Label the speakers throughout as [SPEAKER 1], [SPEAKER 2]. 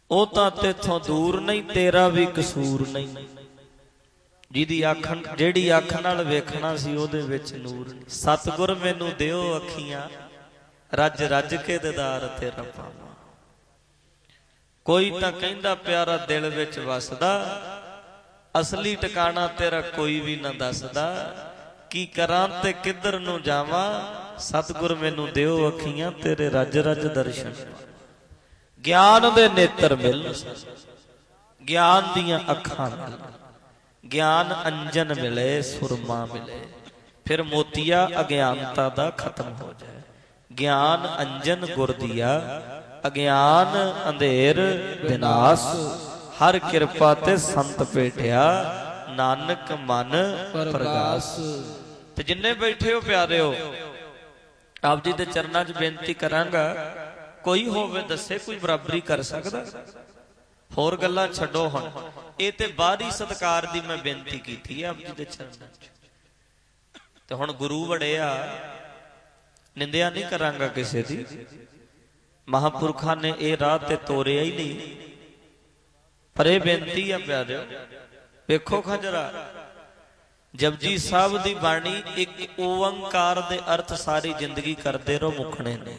[SPEAKER 1] ਉਹ ਤਾਂ ਤੇਥੋਂ ਦੂਰ ਨਹੀਂ, ਤੇਰਾ ਵੀ ਕਸੂਰ ਨਹੀਂ। ਜਿਹਦੀ ਅੱਖ, ਜਿਹੜੀ ਅੱਖ ਨਾਲ ਵੇਖਣਾ ਸੀ ਉਹਦੇ ਵਿੱਚ ਨੂਰ ਨਹੀਂ। ਸਤਿਗੁਰ ਮੈਨੂੰ ਦਿਓ ਅੱਖੀਆਂ, ਰੱਜ ਰੱਜ ਕੇ ਦੀਦਾਰ ਤੇਰਾ ਪਾਵਾਂ। ਕੋਈ ਤਾਂ ਕਹਿੰਦਾ ਪਿਆਰਾ ਦਿਲ ਵਿੱਚ ਵਸਦਾ, ਅਸਲੀ ਟਿਕਾਣਾ ਤੇਰਾ ਕੋਈ ਵੀ ਨਾ ਦੱਸਦਾ। ਕੀ ਕਰਾਂ ਤੇ ਕਿੱਧਰ ਨੂੰ ਜਾਵਾਂ, ਸਤਿਗੁਰ ਮੈਨੂੰ ਦਿਓ ਅੱਖੀਆਂ, ਤੇਰੇ ਰੱਜ ਰੱਜ ਦਰਸ਼ਨ। ਗਿਆਨ ਦੇ ਨੇਤਰ ਮਿਲਣ, ਗਿਆਨ ਦੀਆਂ ਅੱਖਾਂ ਮਿਲਣ, ਗਿਆਨ ਅੰਜਨ ਮਿਲੇ, ਸੁਰਮਾ ਮਿਲੇ, ਫਿਰ ਮੋਤੀਆ ਅਗਿਆਨਤਾ ਦਾ ਖਤਮ ਹੋ ਜਾਏ। ਗਿਆਨ ਅੰਜਨ ਗੁਰ ਦੀਆ, ਅਗਿਆਨ ਅੰਧੇਰ ਵਿਨਾਸ਼। ਹਰ ਕਿਰਪਾ ਤੇ ਸੰਤ ਭੇਟਿਆ, ਨਾਨਕ ਮਨ ਪ੍ਰਗਾਸ। ਤੇ ਜਿੰਨੇ ਬੈਠੇ ਹੋ ਪਿਆਰਿਓ, ਆਪ ਜੀ ਦੇ ਚਰਨਾਂ 'ਚ ਬੇਨਤੀ ਕਰਾਂਗਾ, ਕੋਈ ਹੋਵੇ ਦੱਸੇ, ਕੋਈ ਬਰਾਬਰੀ ਕਰ ਸਕਦਾ? ਹੋਰ ਗੱਲਾਂ ਛੱਡੋ, ਹੁਣ ਇਹ ਤੇ ਬਾਹਰੀ ਸਤਿਕਾਰ ਦੀ ਮੈਂ ਬੇਨਤੀ ਕੀਤੀ ਹੈ ਆਪ ਜੀ ਦੇ ਚਰਨਾਂ 'ਚ। ਤੇ ਹੁਣ ਗੁਰੂ ਵੜਿਆ, ਨਿੰਦਿਆ ਨਹੀਂ ਕਰਾਂਗਾ ਕਿਸੇ ਦੀ। ਮਹਾਂਪੁਰਖਾਂ ਨੇ ਇਹ ਰਾਹ ਤੇ ਤੋਰਿਆ ਹੀ ਨਹੀਂ, ਪਰ ਇਹ ਬੇਨਤੀ ਆ ਪਿਆਰਿਓ, ਵੇਖੋ ਖੰਜਰਾ, ਜਪਜੀ ਸਾਹਿਬ ਦੀ ਬਾਣੀ ਇੱਕ ਓੰਕਾਰ ਦੇ ਅਰਥ ਸਾਰੀ ਜ਼ਿੰਦਗੀ ਕਰਦੇ ਰਹੋ, ਮੁੱਖਣੇ ਨੇ।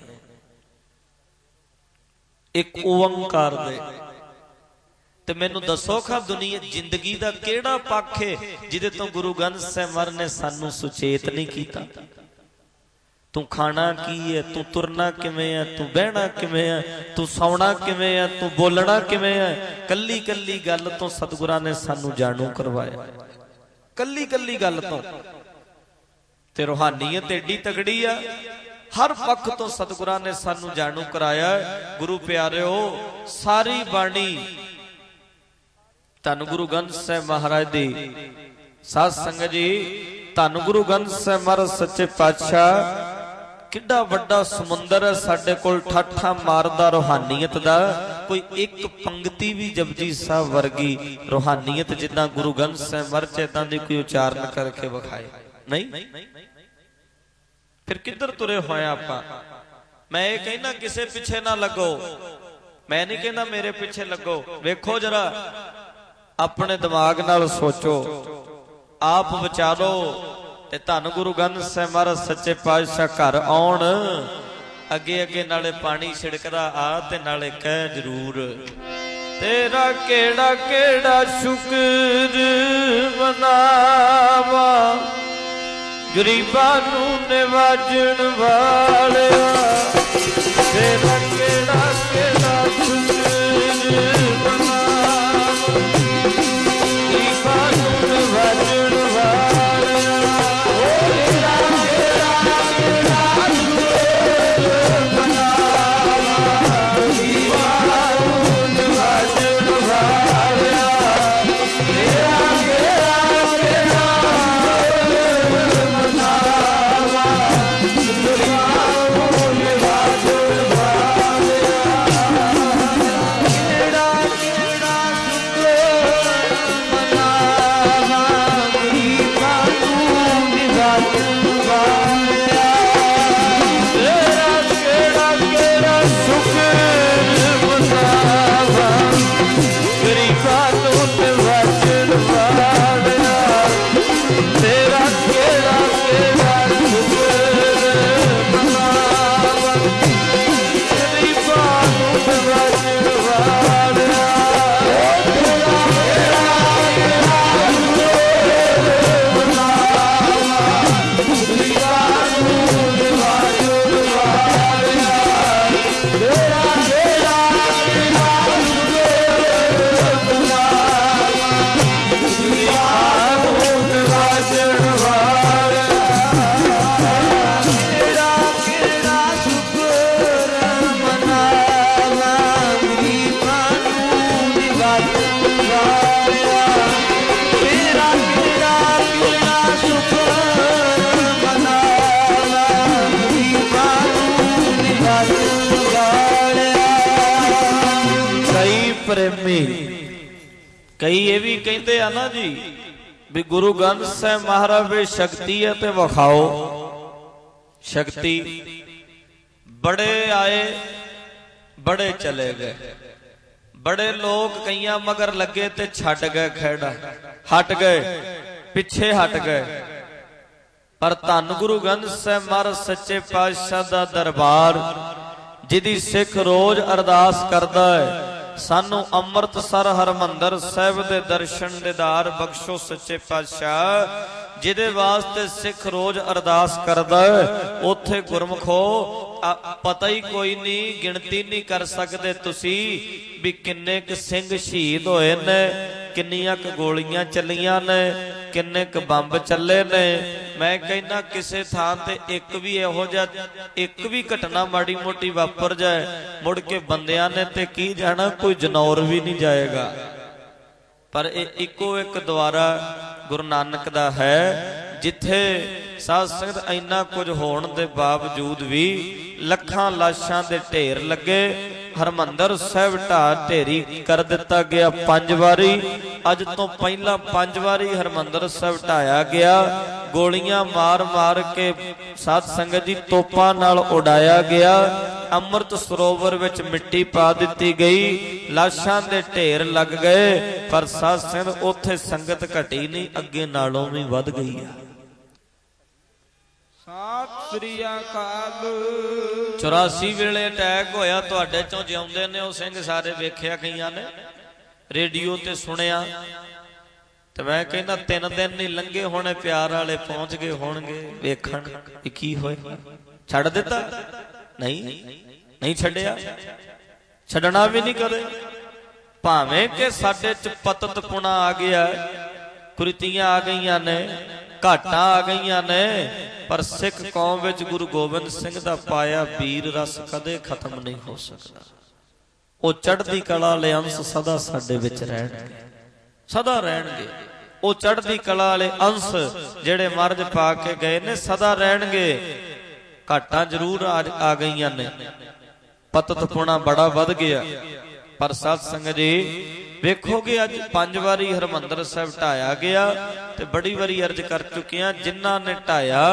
[SPEAKER 1] ਇੱਕ ਓੰਕਾਰ ਦੇ। ਤੇ ਮੈਨੂੰ ਦੱਸੋ ਖਾ ਦੁਨੀਆ ਜ਼ਿੰਦਗੀ ਦਾ ਕਿਹੜਾ ਪੱਖ ਹੈ ਜਿਹਦੇ ਤੋਂ ਗੁਰੂ ਗ੍ਰੰਥ ਸਾਹਿਬ ਮਹਾਰਾਜ ਨੇ ਸਾਨੂੰ ਸੁਚੇਤ ਨਹੀਂ ਕੀਤਾ? ਤੂੰ ਖਾਣਾ ਕੀ ਹੈ, ਤੂੰ ਤੁਰਨਾ ਕਿਵੇਂ ਹੈ, ਤੂੰ ਬਹਿਣਾ ਕਿਵੇਂ ਹੈ, ਤੂੰ ਸੌਣਾ ਕਿਵੇਂ ਹੈ, ਤੂੰ ਬੋਲਣਾ ਕਿਵੇਂ ਹੈ, ਕੱਲੀ ਕੱਲੀ ਗੱਲ ਤੋਂ ਸਤਿਗੁਰਾਂ ਨੇ ਸਾਨੂੰ ਜਾਣੂ ਕਰਵਾਇਆ। ਕੱਲੀ ਕੱਲੀ ਗੱਲ ਤੋਂ। ਤੇ ਰੂਹਾਨੀਅਤ ਏਡੀ ਤਗੜੀ ਆ, ਹਰ ਪੱਖ ਤੋਂ ਸਤਿਗੁਰਾਂ ਨੇ ਸਾਨੂੰ ਜਾਣੂ ਕਰਾਇਆ। ਗੁਰੂ ਪਿਆਰਿਓ, ਸਾਰੀ ਬਾਣੀ ਧੰਨ ਗੁਰੂ ਗ੍ਰੰਥ ਸਾਹਿਬ ਮਹਾਰਾਜ ਦੀ ਸਾਧ ਸੰਗਤ ਜੀ, ਧੰਨ ਗੁਰੂ ਗ੍ਰੰਥ ਸਾਹਿਬ ਮਹਾਰਾਜ ਸੱਚੇ ਪਾਤਸ਼ਾਹ, ਕਿੱਡਾ ਵੱਡਾ ਸਮੁੰਦਰ ਹੈ ਸਾਡੇ ਕੋਲ ਠਾਠਾ ਮਾਰਦਾ ਰੂਹਾਨੀਅਤ ਦਾ। ਕੋਈ ਇੱਕ ਪੰਕਤੀ ਵੀ ਜਪਜੀ ਸਾਹਿਬ ਵਰਗੀ ਰੂਹਾਨੀਅਤ ਜਿੱਦਾਂ ਗੁਰੂ ਗ੍ਰੰਥ ਸਾਹਿਬ ਮਹਾਰਾਜ ਇਦਾਂ ਦੀ ਕੋਈ ਉਚਾਰਨ ਕਰਕੇ ਵਿਖਾਏ ਨਹੀਂ। ਫਿਰ ਕਿੱਧਰ ਤੁਰੇ ਹੋਏ ਆਪਾਂ? ਮੈਂ ਇਹ ਕਹਿੰਦਾ ਕਿਸੇ ਪਿੱਛੇ ਨਾ ਲੱਗੋ, ਮੈਂ ਨਹੀਂ ਕਹਿੰਦਾ ਮੇਰੇ ਪਿੱਛੇ ਲੱਗੋ। ਵੇਖੋ ਜਰਾ, ਆਪਣੇ ਦਿਮਾਗ ਨਾਲ ਸੋਚੋ, ਆਪ ਵਿਚਾਰੋ। ਤੇ ਧੰਨ ਗੁਰੂ ਗ੍ਰੰਥ ਸਾਹਿਬ ਮਹਾਰਾਜ ਸੱਚੇ ਪਾਤਸ਼ਾਹ ਘਰ ਆਉਣ, ਅੱਗੇ ਅੱਗੇ ਨਾਲੇ ਪਾਣੀ ਛਿੜਕਦਾ ਆ ਤੇ ਨਾਲੇ ਕਹਿ ਜ਼ਰੂਰ, ਤੇਰਾ ਕਿਹੜਾ ਕਿਹੜਾ ਸ਼ੁਕਰ ਮਨਾਵਾਂ, ਗਰੀਬਾਂ ਨੂੰ ਨਿਵਾਜਣ ਵਾਲਿਆ। ਤੇਰਾ ਕਿਹੜਾ ਕਿਹੜਾ ਸ਼ੁਕਰ ਮਨਾਵਾਂ, ਗਰੀਬਾਂ ਨੂੰ ਨਿਵਾਜਣ ਵਾਲਿਆ। कई ये भी कहते हैं ना जी भी गुरु ग्रंथ साहिब महाराज वे शक्ति है ते विखाओ शक्ति। बड़े आए बड़े चले गए, बड़े लोग कईयां मगर लगे ते छड़ गए खेड़ा, हट गए, पिछे हट गए। पर धन गुरु ग्रंथ साहिब महाराज सच्चे पातशाह दा दरबार जिहदी सिख रोज अरदास करदा है, सानू अमृतसर हरमंदर साहिब दे दर्शन दीदार बख्शो सच्चे पातशाह। जिहदे वास्ते सिख रोज अरदास करदा है, उत्थे गुरमुखो पता ही कोई नहीं, गिणती नहीं कर सकते तुसी भी किन्ने क सिंह शहीद होए ने, किन्नियां क गोलियां चलियां ने, किन्ने क बंब चले ने। मैं कहना किसे थां ते एक भी इहो जिहा एक भी घटना माड़ी मोटी वापर जाए, मुड़ के बंदियां ने ते की जाना, कोई जनौर भी नहीं जाएगा। पर इको एक द्वारा गुरु नानक दा है, जिथे साध संगत इन्ना कुछ होण दे बावजूद भी लखां लाशां दे ढेर लगे। हरमंदर साहिब ढा ढेरी कर दिता गया 5 वारी। अज तो पहला 5 वारी हरमंदर साहिब ढाया गया। गोलियां मार मार के साध संगत जी तोपां नाल उड़ाया गया। अमृत सरोवर विच मिट्टी पा दिती गई, लाशां दे ढेर लग गए। पर साध संगत उत्थे संगत घटी नहीं, अगे नालों भी वध गई है। 84 वेले अटैक होया, तुहाडे चों जिउंदे ने वो सिंह सारे वेख्या कईयां ने, रेडियो ते सुनिया। ते मैं कहना 3 दिन नहीं लंघे होने, प्यार वाले पहुंच गए होणगे वेखण की होया। छड़ दिता? नहीं छड्डिया, छड्डना भी नहीं कदे। भावें कि साडे च पततपुणा आ गया, कुरीतियां आ गईयां ने, घाटा आ गईयां ने, पर सिख कौम विच गुरु गोबिंद सिंह दा पाया वीर रस कदे खत्म नहीं हो सकता। वो चढ़दी कला वाले अंश सदा साडे विच रहणगे, सदा रहणगे। वो चढ़दी कला वाले अंश जेड़े मर्ज पा के गए ने सदा रहणगे। घाटा जरूर आ गईयां ने, पततपुणा बड़ा वध गया। पर साध संगत जी वेखोगे अज 5 वारी हरमंदर साहिब ढाया गया। ते बड़ी वारी अर्ज कर चुके हैं, जिन्हां ने ढाया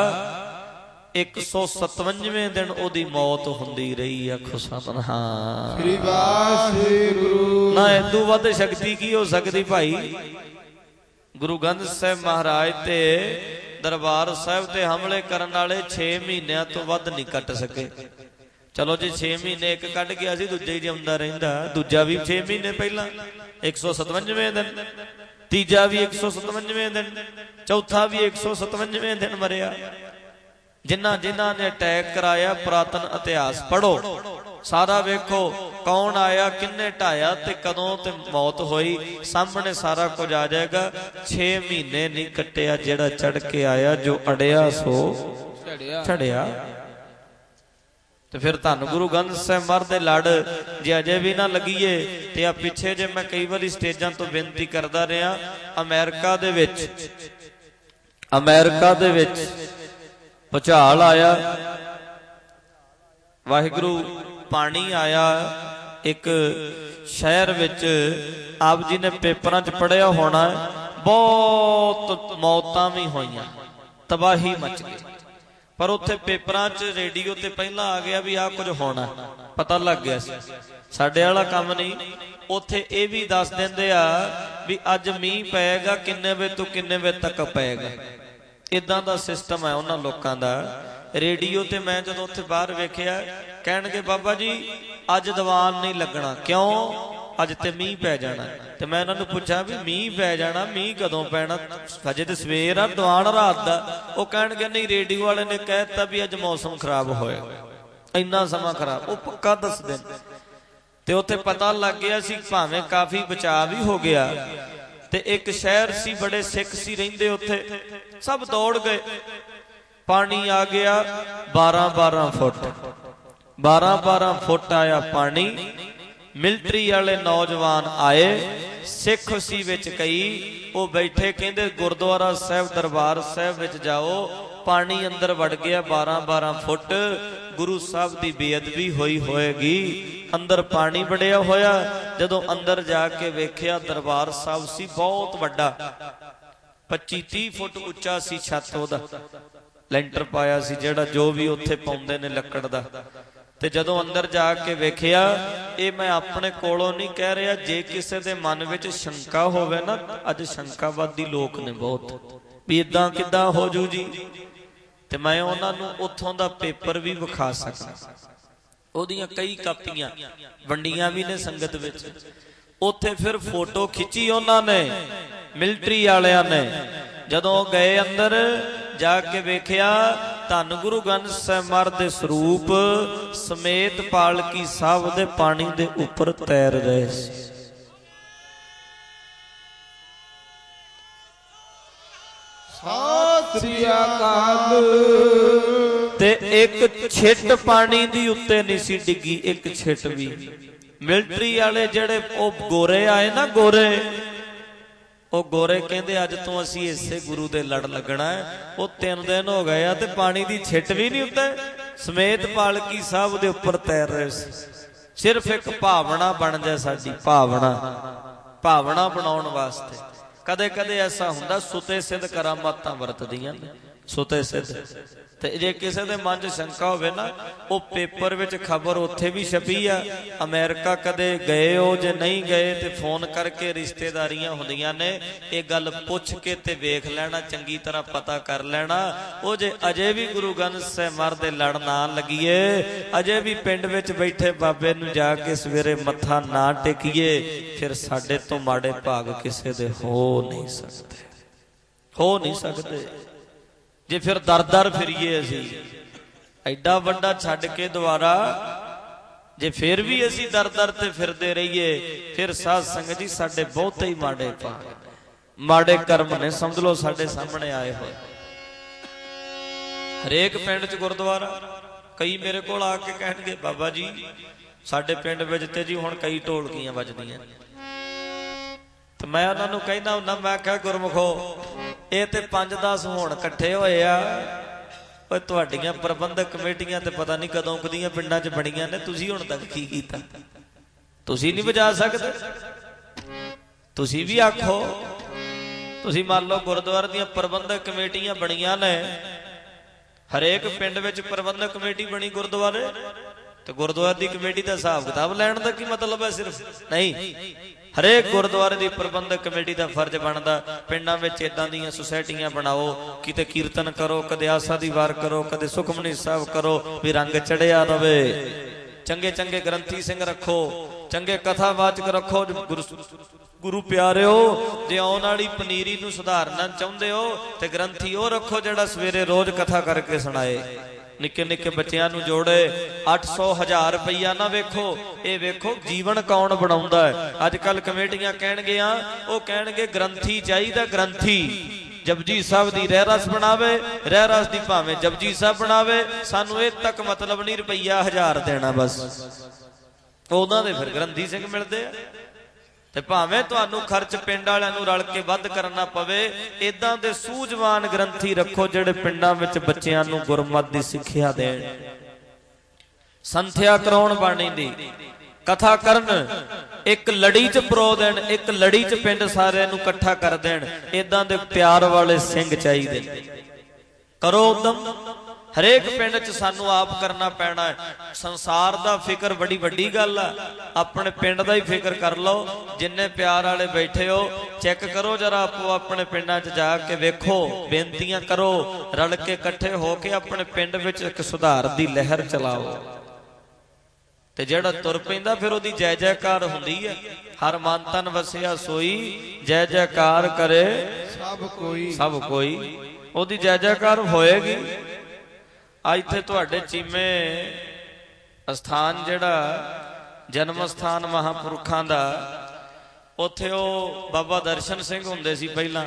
[SPEAKER 1] 157वें दिन ओदी मौत हुंदी रही। आखो सतनाम श्री वाहिगुरू। ना इदू वध शक्ति की हो सकती भाई। गुरु ग्रंथ साहिब महाराज ते दरबार साहिब ते हमले करन वाले 6 महीनों तो वध नहीं कट सके। चलो जी 6 महीने एक कट गया सी, दूजा ही जिंदा रहिंदा, दूजा भी 6 महीने पहला 157वें दिन, तीजा भी 157वें दिन, चौथा भी 157वें दिन मरिया। जिन्हां जिन्हां ने अटैक कराया, पुरातन इतिहास पढ़ो, सारा वेखो कौन आया, किन्ने ढाया ते कदों ते मौत होई, सामने सारा कुछ आ जाएगा। 6 महीने नहीं कट्टिया, जेड़ा चढ़ के आया, जो अड़िया सो छड़िया। तो फिर धन गुरु ग्रंथ साहिब महाराज दे लड़ जे अजे भी ना लगीए ते आ पिछे जे मैं कई बारी स्टेजां तो बेनती करदा रहा, अमेरिका दे विच भुचाल आया, वाहिगुरू पानी आया। एक शहर विच आप जी ने पेपरां च पढ़िया होना, बहुत मौतां भी होईयां, तबाही मच गई। पर उत्थे पेपरां च रेडियो ते पहला आ गया भी आ कुछ होना, पता लग गया सी। साडे वाला काम नहीं, उत्थे ये भी दस दिंदे आ भी अज मींह पेगा, किन्ने वे तो किन्ने वे तक पेगा। इदां दा सिस्टम है उन्हां लोकां दा। रेडियो ते मैं जदों उत्थे बाहर वेखिया, कहणगे बाबा जी अज दीवान नहीं लगना, क्यों? अज ते मींह पै जाना। ते मैं इन्हां नूं पुछा भी मींह पै जाना, मींह कदों पैना? अजे ते सवेर आ, दीवान रात दा। वो कहणगे नहीं, रेडियो वाले ने कहता भी अज मौसम खराब होया, इन्ना समा खराब। वो पक्का दस दिन ते उत्थे पता लग गया सी, भावें काफी बचाव भी हो गया। ते एक शहर सी, बड़े सिख सी रहिंदे उत्थे, सब दौड़ गए। पानी आ गया 12-12 फुट, 12-12 फुट आया पानी। मिलिटरी वाले नौजवान आए, सिख सी विच कई, वो बैठे कहंदे गुरुद्वारा साहिब दरबार साहिब विच जाओ, पानी अंदर वड़ गया 12-12 फुट। गुरु साहब की बेअदबी हुई होएगी, अंदर पानी वड़िया होया। जदों अंदर जाके वेख्या, दरबार साहब सी बहुत वड्डा, 25-30 फुट उच्चा सी छत, ओदा लैंटर पाया सी, जेड़ा जो भी उत्थे पाउंदे ने लक्कड़ दा। ਤੇ ਜਦੋਂ ਅੰਦਰ ਜਾ ਕੇ ਵੇਖਿਆ, ਇਹ ਮੈਂ ਆਪਣੇ ਕੋਲੋਂ ਨਹੀਂ ਕਹਿ ਰਿਹਾ, ਜੇ ਕਿਸੇ ਦੇ ਮਨ ਵਿੱਚ ਸ਼ੰਕਾ ਹੋਵੇ ਨਾ, ਅੱਜ ਸ਼ੰਕਾਵਾਦੀ ਲੋਕ ਨੇ ਬਹੁਤ, ਵੀ ਇਦਾਂ ਕਿੱਦਾਂ ਹੋ ਜੂ ਜੀ, ਤੇ ਮੈਂ ਉਹਨਾਂ ਨੂੰ ਉੱਥੋਂ ਦਾ ਪੇਪਰ ਵੀ ਵਿਖਾ ਸਕਦਾ। ਉਹਦੀਆਂ ਕਈ ਕਾਪੀਆਂ ਵੰਡੀਆਂ ਵੀ ਨੇ ਸੰਗਤ ਵਿੱਚ। ਉੱਥੇ ਫਿਰ ਫੋਟੋ ਖਿੱਚੀ ਉਹਨਾਂ ਨੇ, ਮਿਲਟਰੀ ਵਾਲਿਆਂ ਨੇ। ਜਦੋਂ ਗਏ ਅੰਦਰ ਜਾ ਕੇ ਵੇਖਿਆ, ਧੰਨ ਗੁਰੂ ਗ੍ਰੰਥ ਸਾਹਿਬ ਮਹਾਰਾਜ ਦੇ ਸਰੂਪ ਸਮੇਤ ਪਾਲਕੀ ਸਾਹਿਬ ਦੇ ਪਾਣੀ ਦੇ ਉੱਪਰ ਤੈਰ ਰਹੇ ਸੀ।
[SPEAKER 2] ਸਤਿ ਸ੍ਰੀ ਅਕਾਲ।
[SPEAKER 1] ਤੇ ਇੱਕ ਛਿੱਟ ਪਾਣੀ ਦੀ ਉੱਤੇ ਨਹੀਂ ਸੀ ਡਿੱਗੀ, ਇੱਕ ਛਿੱਟ ਵੀ। ਮਿਲਟਰੀ ਵਾਲੇ ਜਿਹੜੇ ਉਹ ਗੋਰੇ ਆਏ ਨਾ, ਗੋਰੇ, ਉਹ ਗੋਰੇ ਕਹਿੰਦੇ ਅੱਜ ਤੋਂ ਅਸੀਂ ਇਸੇ ਗੁਰੂ ਦੇ ਲੜ ਲੱਗਣਾ ਹੈ। ਉਹ 3 ਦਿਨ ਹੋ ਗਏ ਆ ਤੇ ਪਾਣੀ ਦੀ ਛਿੱਟ ਵੀ ਨਹੀਂ ਉੱਤੇ, ਸਮੇਤ ਪਾਲਕੀ ਸਾਹਿਬ ਦੇ ਉੱਪਰ ਤੈਰ ਰਹੇ ਸੀ। ਸਿਰਫ ਇੱਕ ਭਾਵਨਾ ਬਣ ਜਾਏ ਸਾਡੀ, ਭਾਵਨਾ ਬਣਾਉਣ ਵਾਸਤੇ। ਕਦੇ ਕਦੇ ਐਸਾ ਹੁੰਦਾ, ਸੁਤੇ ਸਿੱਧ ਕਰਾਮਾਤਾਂ ਵਰਤਦੀਆਂ ਨੇ, ਸੁਤੇ ਸਿੱਧ। ਤੇ ਜੇ ਕਿਸੇ ਦੇ ਮਨ 'ਚ ਸ਼ੰਕਾ ਹੋਵੇ ਨਾ, ਉਹ ਪੇਪਰ ਵਿੱਚ ਖਬਰ ਉੱਥੇ ਵੀ ਛਪੀ ਆ। ਅਮਰੀਕਾ ਕਦੇ ਗਏ ਹੋ, ਜੇ ਨਹੀਂ ਗਏ ਤੇ ਫੋਨ ਕਰਕੇ, ਰਿਸ਼ਤੇਦਾਰੀਆਂ ਹੁੰਦੀਆਂ ਨੇ, ਇਹ ਗੱਲ ਪੁੱਛ ਕੇ ਤੇ ਵੇਖ ਲੈਣਾ, ਚੰਗੀ ਤਰ੍ਹਾਂ ਪਤਾ ਕਰ ਲੈਣਾ। ਉਹ ਜੇ ਅਜੇ ਵੀ ਗੁਰੂ ਗ੍ਰੰਥ ਸਾਹਿਬ ਮਹਾਰਾਜ ਦੇ ਲੜ ਨਾ ਲੱਗੀਏ, ਅਜੇ ਵੀ ਪਿੰਡ ਵਿੱਚ ਬੈਠੇ ਬਾਬੇ ਨੂੰ ਜਾ ਕੇ ਸਵੇਰੇ ਮੱਥਾ ਨਾ ਟੇਕੀਏ, ਫਿਰ ਸਾਡੇ ਤੋਂ ਮਾੜੇ ਭਾਗ ਕਿਸੇ ਦੇ ਹੋ ਨਹੀਂ ਸਕਦੇ, ਹੋ ਨਹੀਂ ਸਕਦੇ। ਜੇ ਫਿਰ ਦਰ ਫਿਰੀਏ ਅਸੀਂ, ਐਡਾ ਵੱਡਾ ਛੱਡ ਕੇ ਦੁਆਰਾ, ਜੇ ਫਿਰ ਵੀ ਅਸੀਂ ਦਰ ਤੇ ਫਿਰਦੇ ਰਹੀਏ, ਫਿਰ ਸਾਧ ਸੰਗਤ ਜੀ ਸਾਡੇ ਬਹੁਤੇ ਹੀ ਮਾੜੇ ਭਾਗ, ਮਾੜੇ ਕਰਮ ਨੇ, ਸਮਝ ਲਓ ਸਾਡੇ ਸਾਹਮਣੇ ਆਏ ਹੋਏ। ਹਰੇਕ ਪਿੰਡ 'ਚ ਗੁਰਦੁਆਰਾ। ਕਈ ਮੇਰੇ ਕੋਲ ਆ ਕੇ ਕਹਿਣਗੇ, ਬਾਬਾ ਜੀ ਸਾਡੇ ਪਿੰਡ ਵਿੱਚ ਤੇ ਜੀ ਹੁਣ ਕਈ ਢੋਲਕੀਆਂ ਵੱਜਦੀਆਂ। ਤੇ ਮੈਂ ਉਹਨਾਂ ਨੂੰ ਕਹਿੰਦਾ ਹੁੰਦਾ, ਮੈਂ ਕਿਹਾ ਗੁਰਮੁਖੋ, ਇਹ ਤੇ 5-10 ਹੁਣ ਇਕੱਠੇ ਹੋਏ ਆ, ਓਏ ਤੁਹਾਡੀਆਂ ਪ੍ਰਬੰਧਕ ਕਮੇਟੀਆਂ ਤੇ ਪਤਾ ਨਹੀਂ ਕਦੋਂ ਕਦੀਆਂ ਪਿੰਡਾਂ 'ਚ ਬਣੀਆਂ ਨੇ, ਤੁਸੀਂ ਹੁਣ ਤੱਕ ਕੀ ਕੀਤਾ? ਤੁਸੀਂ ਨਹੀਂ ਵਜਾ ਸਕਦੇ? ਤੁਸੀਂ ਵੀ ਆਖੋ। ਤੁਸੀਂ ਮੰਨ ਲਓ ਗੁਰਦੁਆਰੇ ਦੀਆਂ ਪ੍ਰਬੰਧਕ ਕਮੇਟੀਆਂ ਬਣੀਆਂ ਨੇ, ਹਰੇਕ ਪਿੰਡ ਵਿੱਚ ਪ੍ਰਬੰਧਕ ਕਮੇਟੀ ਬਣੀ ਗੁਰਦੁਆਰੇ, ਤੇ ਗੁਰਦੁਆਰੇ ਦੀ ਕਮੇਟੀ ਦਾ ਹਿਸਾਬ ਕਿਤਾਬ ਲੈਣ ਦਾ ਕੀ ਮਤਲਬ ਹੈ? ਸਿਰਫ ਨਹੀਂ, ਹਰੇਕ ਗੁਰਦੁਆਰੇ ਦੀ ਪ੍ਰਬੰਧਕ ਕਮੇਟੀ ਦਾ ਫਰਜ਼ ਬਣਦਾ, ਪਿੰਡਾਂ ਵਿੱਚ ਇਦਾਂ ਦੀਆਂ ਸੁਸਾਇਟੀਆਂ ਬਣਾਓ, ਕਿਤੇ ਕੀਰਤਨ ਕਰੋ, ਕਦੇ ਆਸਾ ਦੀ ਵਾਰ ਕਰੋ, ਕਦੇ ਸੁਖਮਨੀ ਸਾਹਿਬ ਕਰੋ, ਵੀ ਰੰਗ ਚੜਿਆ ਰਵੇ। ਚੰਗੇ ਚੰਗੇ ਗ੍ਰੰਥੀ ਸਿੰਘ ਰੱਖੋ, ਚੰਗੇ ਕਥਾਵਾਚਕ ਰੱਖੋ। ਗੁਰੂ ਪਿਆਰਿਓ, ਜੇ ਆਉਣ ਵਾਲੀ ਪਨੀਰੀ ਨੂੰ ਸੁਧਾਰਨਾ ਚਾਹੁੰਦੇ ਹੋ ਤੇ ਗ੍ਰੰਥੀ ਉਹ ਰੱਖੋ ਜਿਹੜਾ ਸਵੇਰੇ ਰੋਜ਼ ਕਥਾ ਕਰਕੇ ਸੁਣਾਏ। ਨਿੱਕੇ ਨਿੱਕੇ ਬੱਚਿਆਂ ਨੂੰ ਜੋੜੇ। 800-1000 ਰੁਪਈਆ ਨਾ ਵੇਖੋ, ਇਹ ਵੇਖੋ ਜੀਵਨ ਕੌਣ ਬਣਾਉਂਦਾ ਹੈ। ਅੱਜ ਕੱਲ ਕਮੇਟੀਆਂ ਕਹਿਣਗੀਆਂ, ਉਹ ਕਹਿਣਗੇ ਗ੍ਰੰਥੀ ਚਾਹੀਦਾ, ਗ੍ਰੰਥੀ ਜਪਜੀ ਸਾਹਿਬ ਦੀ ਰਹਿਰਸ ਬਣਾਵੇ, ਰਹਿਰਸ ਦੀ ਭਾਵੇਂ ਜਪਜੀ ਸਾਹਿਬ ਬਣਾਵੇ, ਸਾਨੂੰ ਇਹ ਤੱਕ ਮਤਲਬ ਨਹੀਂ ਰੁਪਈਆ 1000 ਦੇਣਾ ਬਸ। ਉਹਨਾਂ ਦੇ ਫਿਰ ਗ੍ਰੰਥੀ ਸਿੰਘ ਮਿਲਦੇ ਆ। ਤੇ ਭਾਵੇਂ ਤੁਹਾਨੂੰ ਖਰਚ ਪਿੰਡ ਵਾਲਿਆਂ ਨੂੰ ਰਲ ਕੇ ਵੱਧ ਕਰਨਾ ਪਵੇ, ਇਦਾਂ ਦੇ ਸੂਝਵਾਨ ਗ੍ਰੰਥੀ ਰੱਖੋ ਜਿਹੜੇ ਪਿੰਡਾਂ ਵਿੱਚ ਬੱਚਿਆਂ ਨੂੰ ਗੁਰਮਤਿ ਦੀ ਸਿੱਖਿਆ ਦੇਣ, ਸੰਥਿਆ ਕਰਾਉਣ, ਬਾਣੀ ਦੀ ਕਥਾ ਕਰਨ, ਇੱਕ ਲੜੀ 'ਚ ਪਰੋ ਦੇਣ, ਇੱਕ ਲੜੀ 'ਚ ਪਿੰਡ ਸਾਰਿਆਂ ਨੂੰ ਇਕੱਠਾ ਕਰ ਦੇਣ। ਇਦਾਂ ਦੇ ਪਿਆਰ ਵਾਲੇ ਸਿੰਘ ਚਾਹੀਦੇ। ਕਰੋ ਉਦਮ। ਹਰੇਕ ਪਿੰਡ 'ਚ ਸਾਨੂੰ ਆਪ ਕਰਨਾ ਪੈਣਾ ਹੈ। ਸੰਸਾਰ ਦਾ ਫਿਕਰ ਬੜੀ ਵੱਡੀ ਗੱਲ ਆ, ਆਪਣੇ ਪਿੰਡ ਦਾ ਹੀ ਫਿਕਰ ਕਰ ਲਓ। ਜਿੰਨੇ ਪਿਆਰ ਵਾਲੇ ਬੈਠੇ ਹੋ, ਚੈੱਕ ਕਰੋ ਜਰਾ ਆਪੋ ਆਪਣੇ ਪਿੰਡਾਂ 'ਚ ਜਾ ਕੇ ਵੇਖੋ, ਬੇਨਤੀਆਂ ਕਰੋ, ਰਲ ਕੇ ਇਕੱਠੇ ਹੋ ਕੇ ਆਪਣੇ ਪਿੰਡ ਵਿੱਚ ਇੱਕ ਸੁਧਾਰ ਦੀ ਲਹਿਰ ਚਲਾਓ। ਤੇ ਜਿਹੜਾ ਤੁਰ ਪੈਂਦਾ ਫਿਰ ਉਹਦੀ ਜੈ ਜੈਕਾਰ ਹੁੰਦੀ ਹੈ। ਹਰ ਮਨ ਤਨ ਵਸਿਆ ਸੋਈ, ਜੈ ਜੈਕਾਰ ਕਰੇ ਸਭ ਕੋਈ। ਉਹਦੀ ਜੈ ਜੈਕਾਰ ਹੋਏਗੀ। ਅੱਜ ਤੇ ਤੁਹਾਡੇ ਚੀਮੇ ਅਸਥਾਨ ਜਿਹੜਾ ਜਨਮ ਅਸਥਾਨ ਮਹਾਂਪੁਰਖਾਂ ਦਾ, ਉੱਥੇ ਉਹ ਬਾਬਾ ਦਰਸ਼ਨ ਸਿੰਘ ਹੁੰਦੇ ਸੀ ਪਹਿਲਾਂ।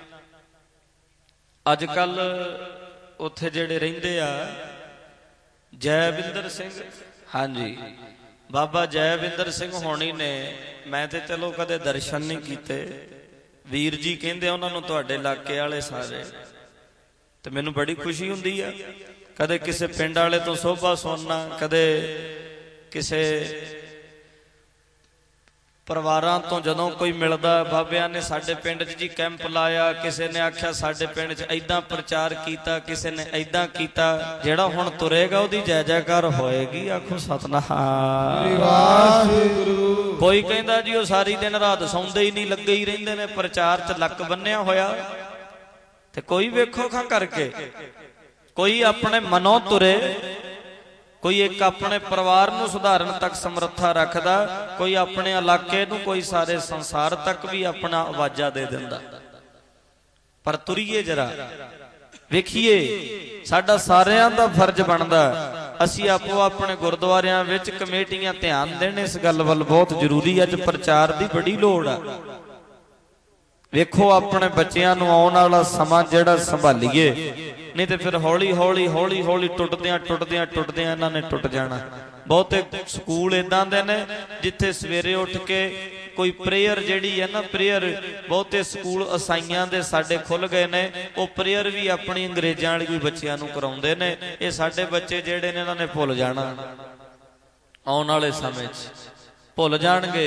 [SPEAKER 1] ਅੱਜ ਕੱਲ ਉੱਥੇ ਜਿਹੜੇ ਰਹਿੰਦੇ ਆ ਜੈਵਿੰਦਰ ਸਿੰਘ, ਹਾਂਜੀ ਬਾਬਾ ਜੈਵਿੰਦਰ ਸਿੰਘ ਹੋਣੀ ਨੇ। ਮੈਂ ਤੇ ਚਲੋ ਕਦੇ ਦਰਸ਼ਨ ਨਹੀਂ ਕੀਤੇ, ਵੀਰ ਜੀ ਕਹਿੰਦੇ ਉਹਨਾਂ ਨੂੰ ਤੁਹਾਡੇ ਇਲਾਕੇ ਵਾਲੇ ਸਾਰੇ, ਤੇ ਮੈਨੂੰ ਬੜੀ ਖੁਸ਼ੀ ਹੁੰਦੀ ਆ। ਕਦੇ ਕਿਸੇ ਪਿੰਡ ਵਾਲੇ ਤੋਂ ਸੋਭਾ ਸੁਣਨਾ, ਕਦੇ ਕਿਸੇ परिवारां तो जदों कोई मिलदा बाबियां ने साडे पिंड च जी कैंप लाया, किसी ने आख्या साडे पिंड च ऐदां प्रचार कीता, किसी ने ऐदां कीता। जिहड़ा हुण तुरेगा उहदी जय जयकार होएगी। आखो सतनाम। कोई कहंदा जी वो सारी दिन रात सौंदे ही नहीं, लगे ही रहिंदे ने, प्रचार च लक बन्निया होया। ते कोई वेखो खां करके, कोई अपने मनों तुरे, कोई एक अपने परिवार नूं सुधारन तक समर्था रखदा, कोई अपने इलाके नूं, कोई सारे संसार तक भी अपना आवाजा दे दिंदा। पर तुरीए जरा, वेखिए साडा सारियां दा फर्ज बनदा, असीं आपो अपने गुरुद्वारियां विच कमेटियां ध्यान देण इस गल वल बहुत जरूरी। अज प्रचार दी बड़ी लोड़ आ। वेखो अपने बच्चियां नूं आउण वाला समां जिहड़ा संभालीए, नहीं तो फिर हौली हौली हौली हौली टुटदियां टुटदियां टुटदियां इन्हां ने टुट जाना। बहुते स्कूल इदां दे ने जिथे सवेरे उठ के कोई प्रेयर जिहड़ी है ना, प्रेयर बहुते स्कूल ईसाइयां दे साडे खुल गए ने, वो प्रेयर भी अपनी अंग्रेजां वाली बच्चियां नूं कराउंदे ने। ये साडे बच्चे जिहड़े ने इन्हां ने भुल जाना, आउण वाले समय च भुल जाणगे।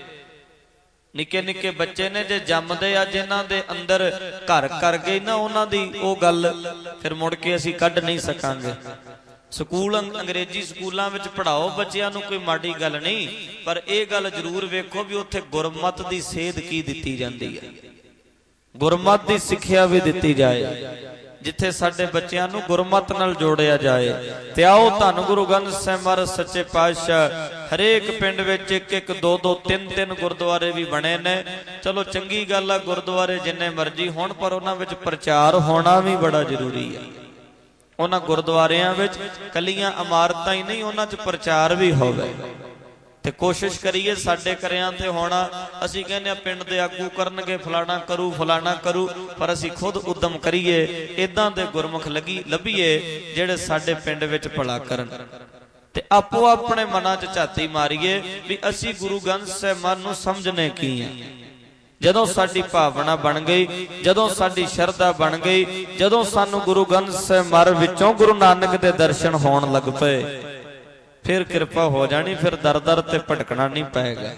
[SPEAKER 1] निके निके बच्चे ने जे जमदे आ, जिन्हां दे अंदर घर कर गई ना उन्हां दी ओ गल फिर मुड़ के असीं कढ नहीं सकांगे। स्कूल अंग्रेजी स्कूलों में पढ़ाओ बच्चों को, कोई माड़ी गल नहीं, पर यह गल जरूर वेखो भी उत्थे गुरमत की सेध की दिती जाती है, गुरमत की सिक्ख्या भी दिती जाए, जिथे साडे बच्चों नूं गुरमत नाल जोड़िया जाए। ते आओ धन गुरु ग्रंथ साहिब महाराज सच्चे पातशाह हरेक पिंड विच एक एक दो दो तीन तीन गुरुद्वारे भी बने ने। चलो चंगी गल आ, गुरुद्वारे जिन्ने मर्जी होण, पर उन्हां विच प्रचार होना भी बड़ा जरूरी है। उन्हां गुरुद्वारियां विच कलियां इमारतां ही नहीं, उन्हां च प्रचार भी होवे। ते कोशिश करिए साडे घरियां ते होना, असीं कहने पिंड दे आगू करनगे फलाना करू, पर असीं खुद उद्यम करिए, इदां दे गुरमुख लभीए जिहड़े साडे पिंड विच भला करन। ते आपो अपने मनां च झाती मारीए भी असीं गुरु ग्रंथ साहिब महाराज नूं समझने की है। जदों साडी भावना बन गई, जदों साडी शरधा बन गई, जदों सानू गुरु ग्रंथ साहिब महाराज विचों गुरु नानक दे दर्शन होण लग पए, फिर कृपा हो जानी। फिर दर दर ते भटकना नहीं पेगा,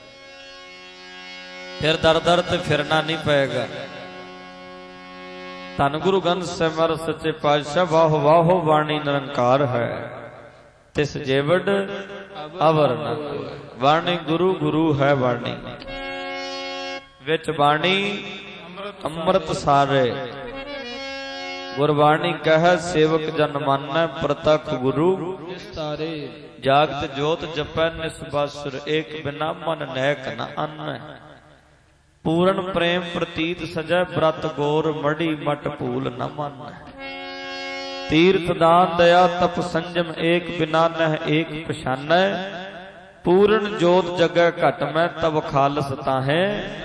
[SPEAKER 1] फिर दर दर ते फिरना नहीं पेगा। धन गुरु ग्रंथ साहिब महाराज सच्चे पातशाह वाह वाहो वाणी निरंकार है, तिस जेवड़ अवर न कोय। वाणी गुरु गुरु है वाणी, विच वाणी अमृत सारे। गुरबाणी कह सेवक जन मानै, प्रतख गुरु निस्तारे। जागत जोत जपै निस्बासुर, एक बिना मन नैक न अन्नै। पूर्ण प्रेम प्रतीत सजै, ब्रत गोर मड़ी मट भूल न मानै। तीर्थ दान दया तप संजम, एक बिना नह एक पछानै। पूर्ण जोत जगै घट मैं, तब खालस ताहे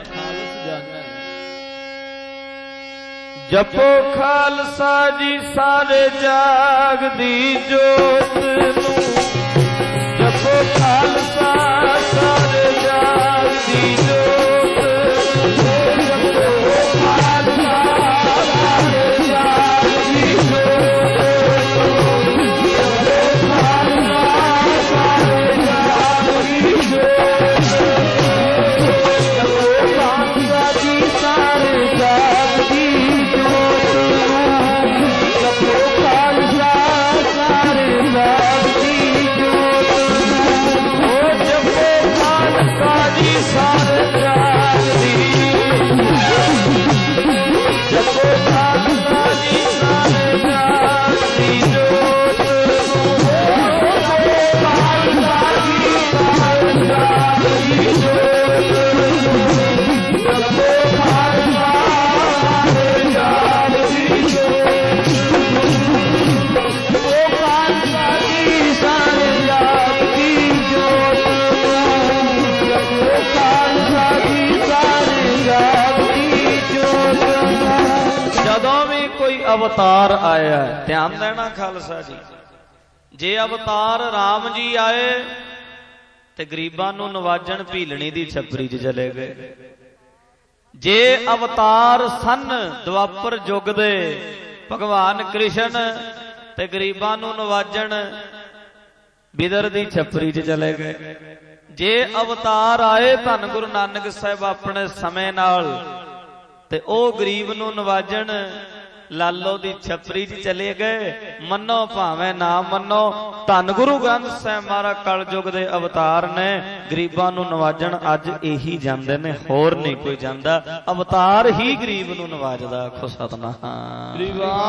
[SPEAKER 1] जपो खालसा जी सारे जाग दी जोत नूं। जपो खालसा सारे जाग दी जोत, जपो खालसा सारे जाग दी जोत, जपो खालसा सारे जाग दी जोत, जपो खालसा जी सारे जाग दी अवतार आया, ध्यान देना खालसा जी। जे अवतार राम जी आए ते गरीबां नूं नवाजण भीलणी दी छपरी च चले गए। जे अवतार सन द्वापर युग दे भगवान कृष्ण ते गरीबां नूं नवाजण बिदर दी छपरी च चले गए। जे अवतार आए धन गुरु नानक साहिब अपने समय नाल ते ओ गरीब नूं नवाजण लालो दी छपरी च चले गए। मनो भावें ना मनो, धन गुरु ग्रंथ साहिब महाराज कलयुग दे अवतार ने, गरीबां नूं नवाजण अज यही जांदे ने, होर नहीं कोई जांदा। अवतार ही गरीब नूं नवाजदा। आखो सतनाम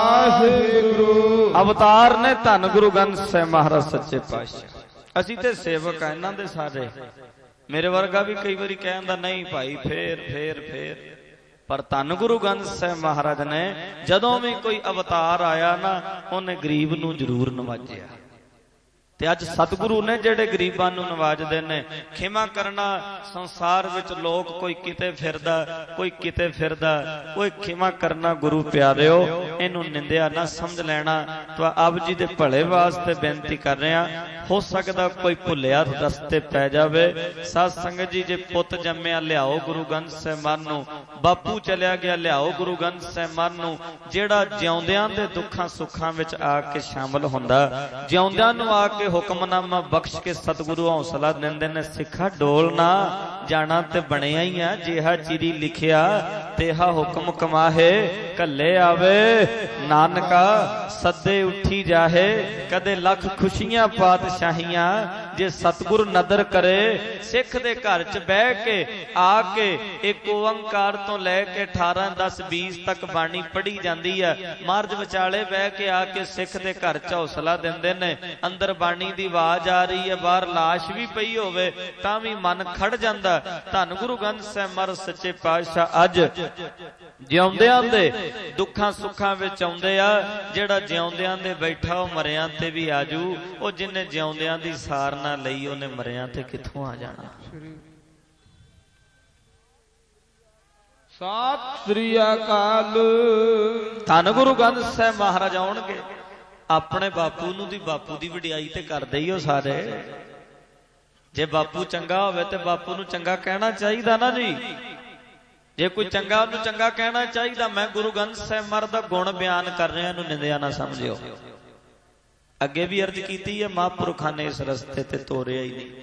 [SPEAKER 1] अवतार ने धन गुरु ग्रंथ साहिब महाराज सच्चे पातशाह। असी ते सेवक आ इन्हां दे सारे। मेरे वर्गा भी कई बारी कहंदा नहीं भाई फेर फेर फेर, पर धन गुरु ग्रंथ साहिब महाराज ने जदों भी कोई अवतार आया ना, उन्हें गरीब नूं जरूर नवाजिया। ते अज सतगुरु ने जेड़े गरीबां नूं नवाजदे ने। खिमा करना, संसार विच लोग कोई किते फिरदा कोई किते फिरदा, कोई खिमा करना गुरु प्यारिओ, इनू निंदिया ना समझ लेना। तो आप जी दे भले वास्ते बेनती कर रहे हैं। हो सकदा कोई भुलिया रस्ते पै जावे। साध संगत जी, जे पुत जम्मिया लियाओ गुरु ग्रंथ साहिब नूं, बापू चलिया गया लियाओ गुरु ग्रंथ साहिब नूं। जेड़ा जिउंदियां दे दुखां सुखां विच आके शामिल हुंदा, जिउंदियां नूं आके हुक्मनामा बख्श के सतगुरु हौसला देंदे ने। सिखा डोल ना जाना ते बनिया ही आ, जिहा चिरी लिखिया तेहा हुक्म कमाहे। कल्ले आवे नानका सदे उठी जाहे, कदे लख खुशियां पातशाहियां। जे सतगुरु नदर करे, सिख दे घर च बह के आके एक ओंकार तो लैके 18 10 20 तक बाणी पढ़ी जाती है। मार्ज विचाले बह के आके सिख दे घर च हौसला देंदे ने। अंदर बाणी दी आवाज आ रही है, बाहर लाश भी पई होवे तां भी मन खड़ जांदा। धन गुरु ग्रंथ साहिब महाराज सच्चे पातशाह अज जिउंदियां दे दुखां सुखां विच आउंदे आ। जेड़ा जिउंदियां दे बैठा ओ मरियां ते भी आजू, ओ जिन्ने जिउंदियां दी सार ना लई ओने मरियां ते कित्थों आ जाना।
[SPEAKER 2] सत श्री अकाल।
[SPEAKER 1] धन गुरु ग्रंथ साहिब महाराज आउणगे, अपने बापू नूं दी बापू दी वडियाई ते करदे ही ओ सारे। जे बापू चंगा होवे ते बापू नूं चंगा कहना चाहिदा ना जी। जे कोई चंगा नूं चंगा कहना चाहिदा। मैं गुरु ग्रंथ साहिब महाराज दा गुण बयान कर रहा, नूं निंदिया ना समझियो। अगे भी अर्ज कीती है, महापुरखां ने इस रस्ते ते तोरिया ही नहीं।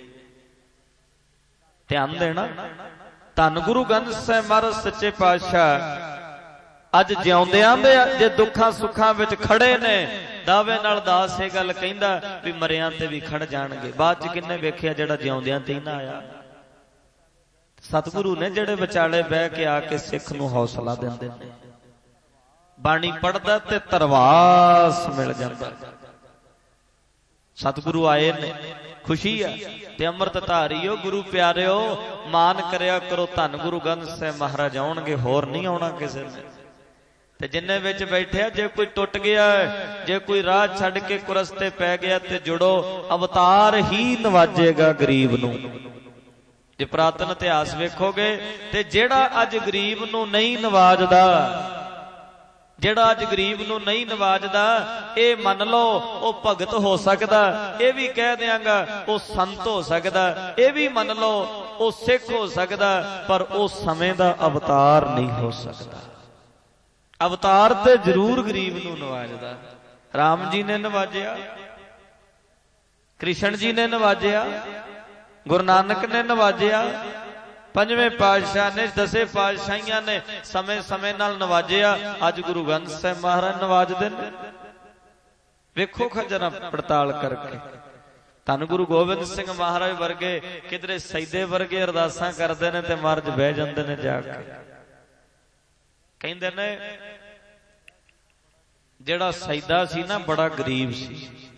[SPEAKER 1] ध्यान देना। धन गुरु ग्रंथ साहिब महाराज सच्चे पातशाह अज जिउंदियां दे जे दुखां सुखां विच खड़े ने, दावे नाल दास ये गल कहंदा भी मरियां ते भी खड़ जाणगे। बाद च किन्ने वेखिया जेड़ा जिउंदियां ते ना आया। सतगुरु ने जेड़े विचाले बह के आके सिख नूं हौसला दिंदे ने। बाणी पढ़दा ते तरवास मिल जांदा। सतगुरु आए ने, खुशी है ते अमृत धारियो गुरु प्यारिओ, मान करया करो। धन गुरु ग्रंथ साहिब महाराज आउणगे, होर नहीं आउणा किसे ने। ते जिन्ने विच बैठे, जे कोई टुट गया है, जे कोई राह छड्ड के कुरस्ते पै गया ते जुड़ो। अवतार ही नवाजेगा गरीब नूं। जे पुरातन इतिहास वेखोगे ते जेड़ा अज गरीब नूं नहीं नवाजदा, जेड़ा अज गरीब नूं नहीं नवाजदा, ये मन लो ओ भगत हो सकदा, ये भी कह देंगा ओ संत हो सकदा, ये भी मन लो ओ सिख हो सकदा, पर ओ समय दा अवतार नहीं हो सकदा। अवतार ते जरूर गरीब नूं नवाजदा। राम जी ने नवाजिया, कृष्ण जी ने नवाजिया, गुरु नानक ने नवाजिया, पंजवें पातशाह ने, 10 पातशाहियां ने समय समय नाल नवाजिया। अज गुरु ग्रंथ साहिब महाराज नवाजदे ने। वेखो खजरा पड़ताल करके। धन गुरु गोबिंद सिंह महाराज वर्गे किधरे सैदे वर्गे अरदासां करदे ने ते मर्ज बह जांदे ने जाके। कहंदे ने जेड़ा सैदा सी ना बड़ा गरीब सी।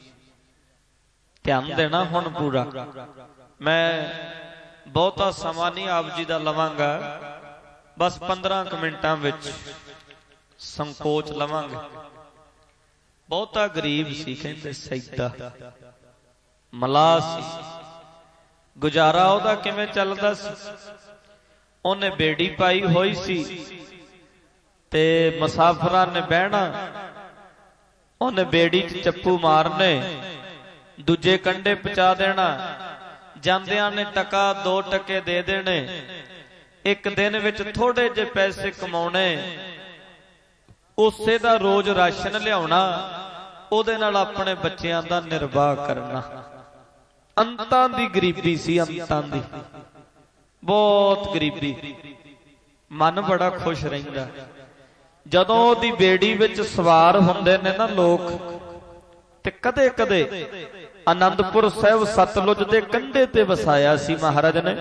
[SPEAKER 1] ध्यान देना हुण पूरा। मैं बहुता समा नहीं आप जी दा लवांगा, बस 15 मिनटां विच संकोच लवांगे। बहुता गरीब सी, कहंदे सैदा मलाह सी। गुजारा ओहदा किवें चलदा सी? ओहने बेड़ी पाई होई सी ते मुसाफरां ने बहना, उन्हें बेड़ी च चप्पू मारने, दूजे कंडे पहुंचा देना। जांदियां ने टका 2 टके दे देने। एक दिन विच थोड़े जे पैसे कमाने, उसे दा रोज राशन लियाउणा, ओदे नाल अपने बच्चियां दा निर्वाह करना। ਅੰਤਾਂ ਦੀ ਗਰੀਬੀ ਸੀ, ਅੰਤਾਂ ਦੀ ਬਹੁਤ ਗਰੀਬੀ। ਮਨ ਬੜਾ ਖੁਸ਼ ਰਹਿੰਦਾ ਜਦੋਂ ਉਹਦੀ ਬੇੜੀ ਵਿੱਚ ਸਵਾਰ ਹੁੰਦੇ ਨੇ ਨਾ ਲੋਕ। ਤੇ ਕਦੇ ਕਦੇ ਆਨੰਦਪੁਰ ਸਾਹਿਬ ਸਤਲੁਜ ਦੇ ਕੰਢੇ ਤੇ ਵਸਾਇਆ ਸੀ ਮਹਾਰਾਜ ਨੇ।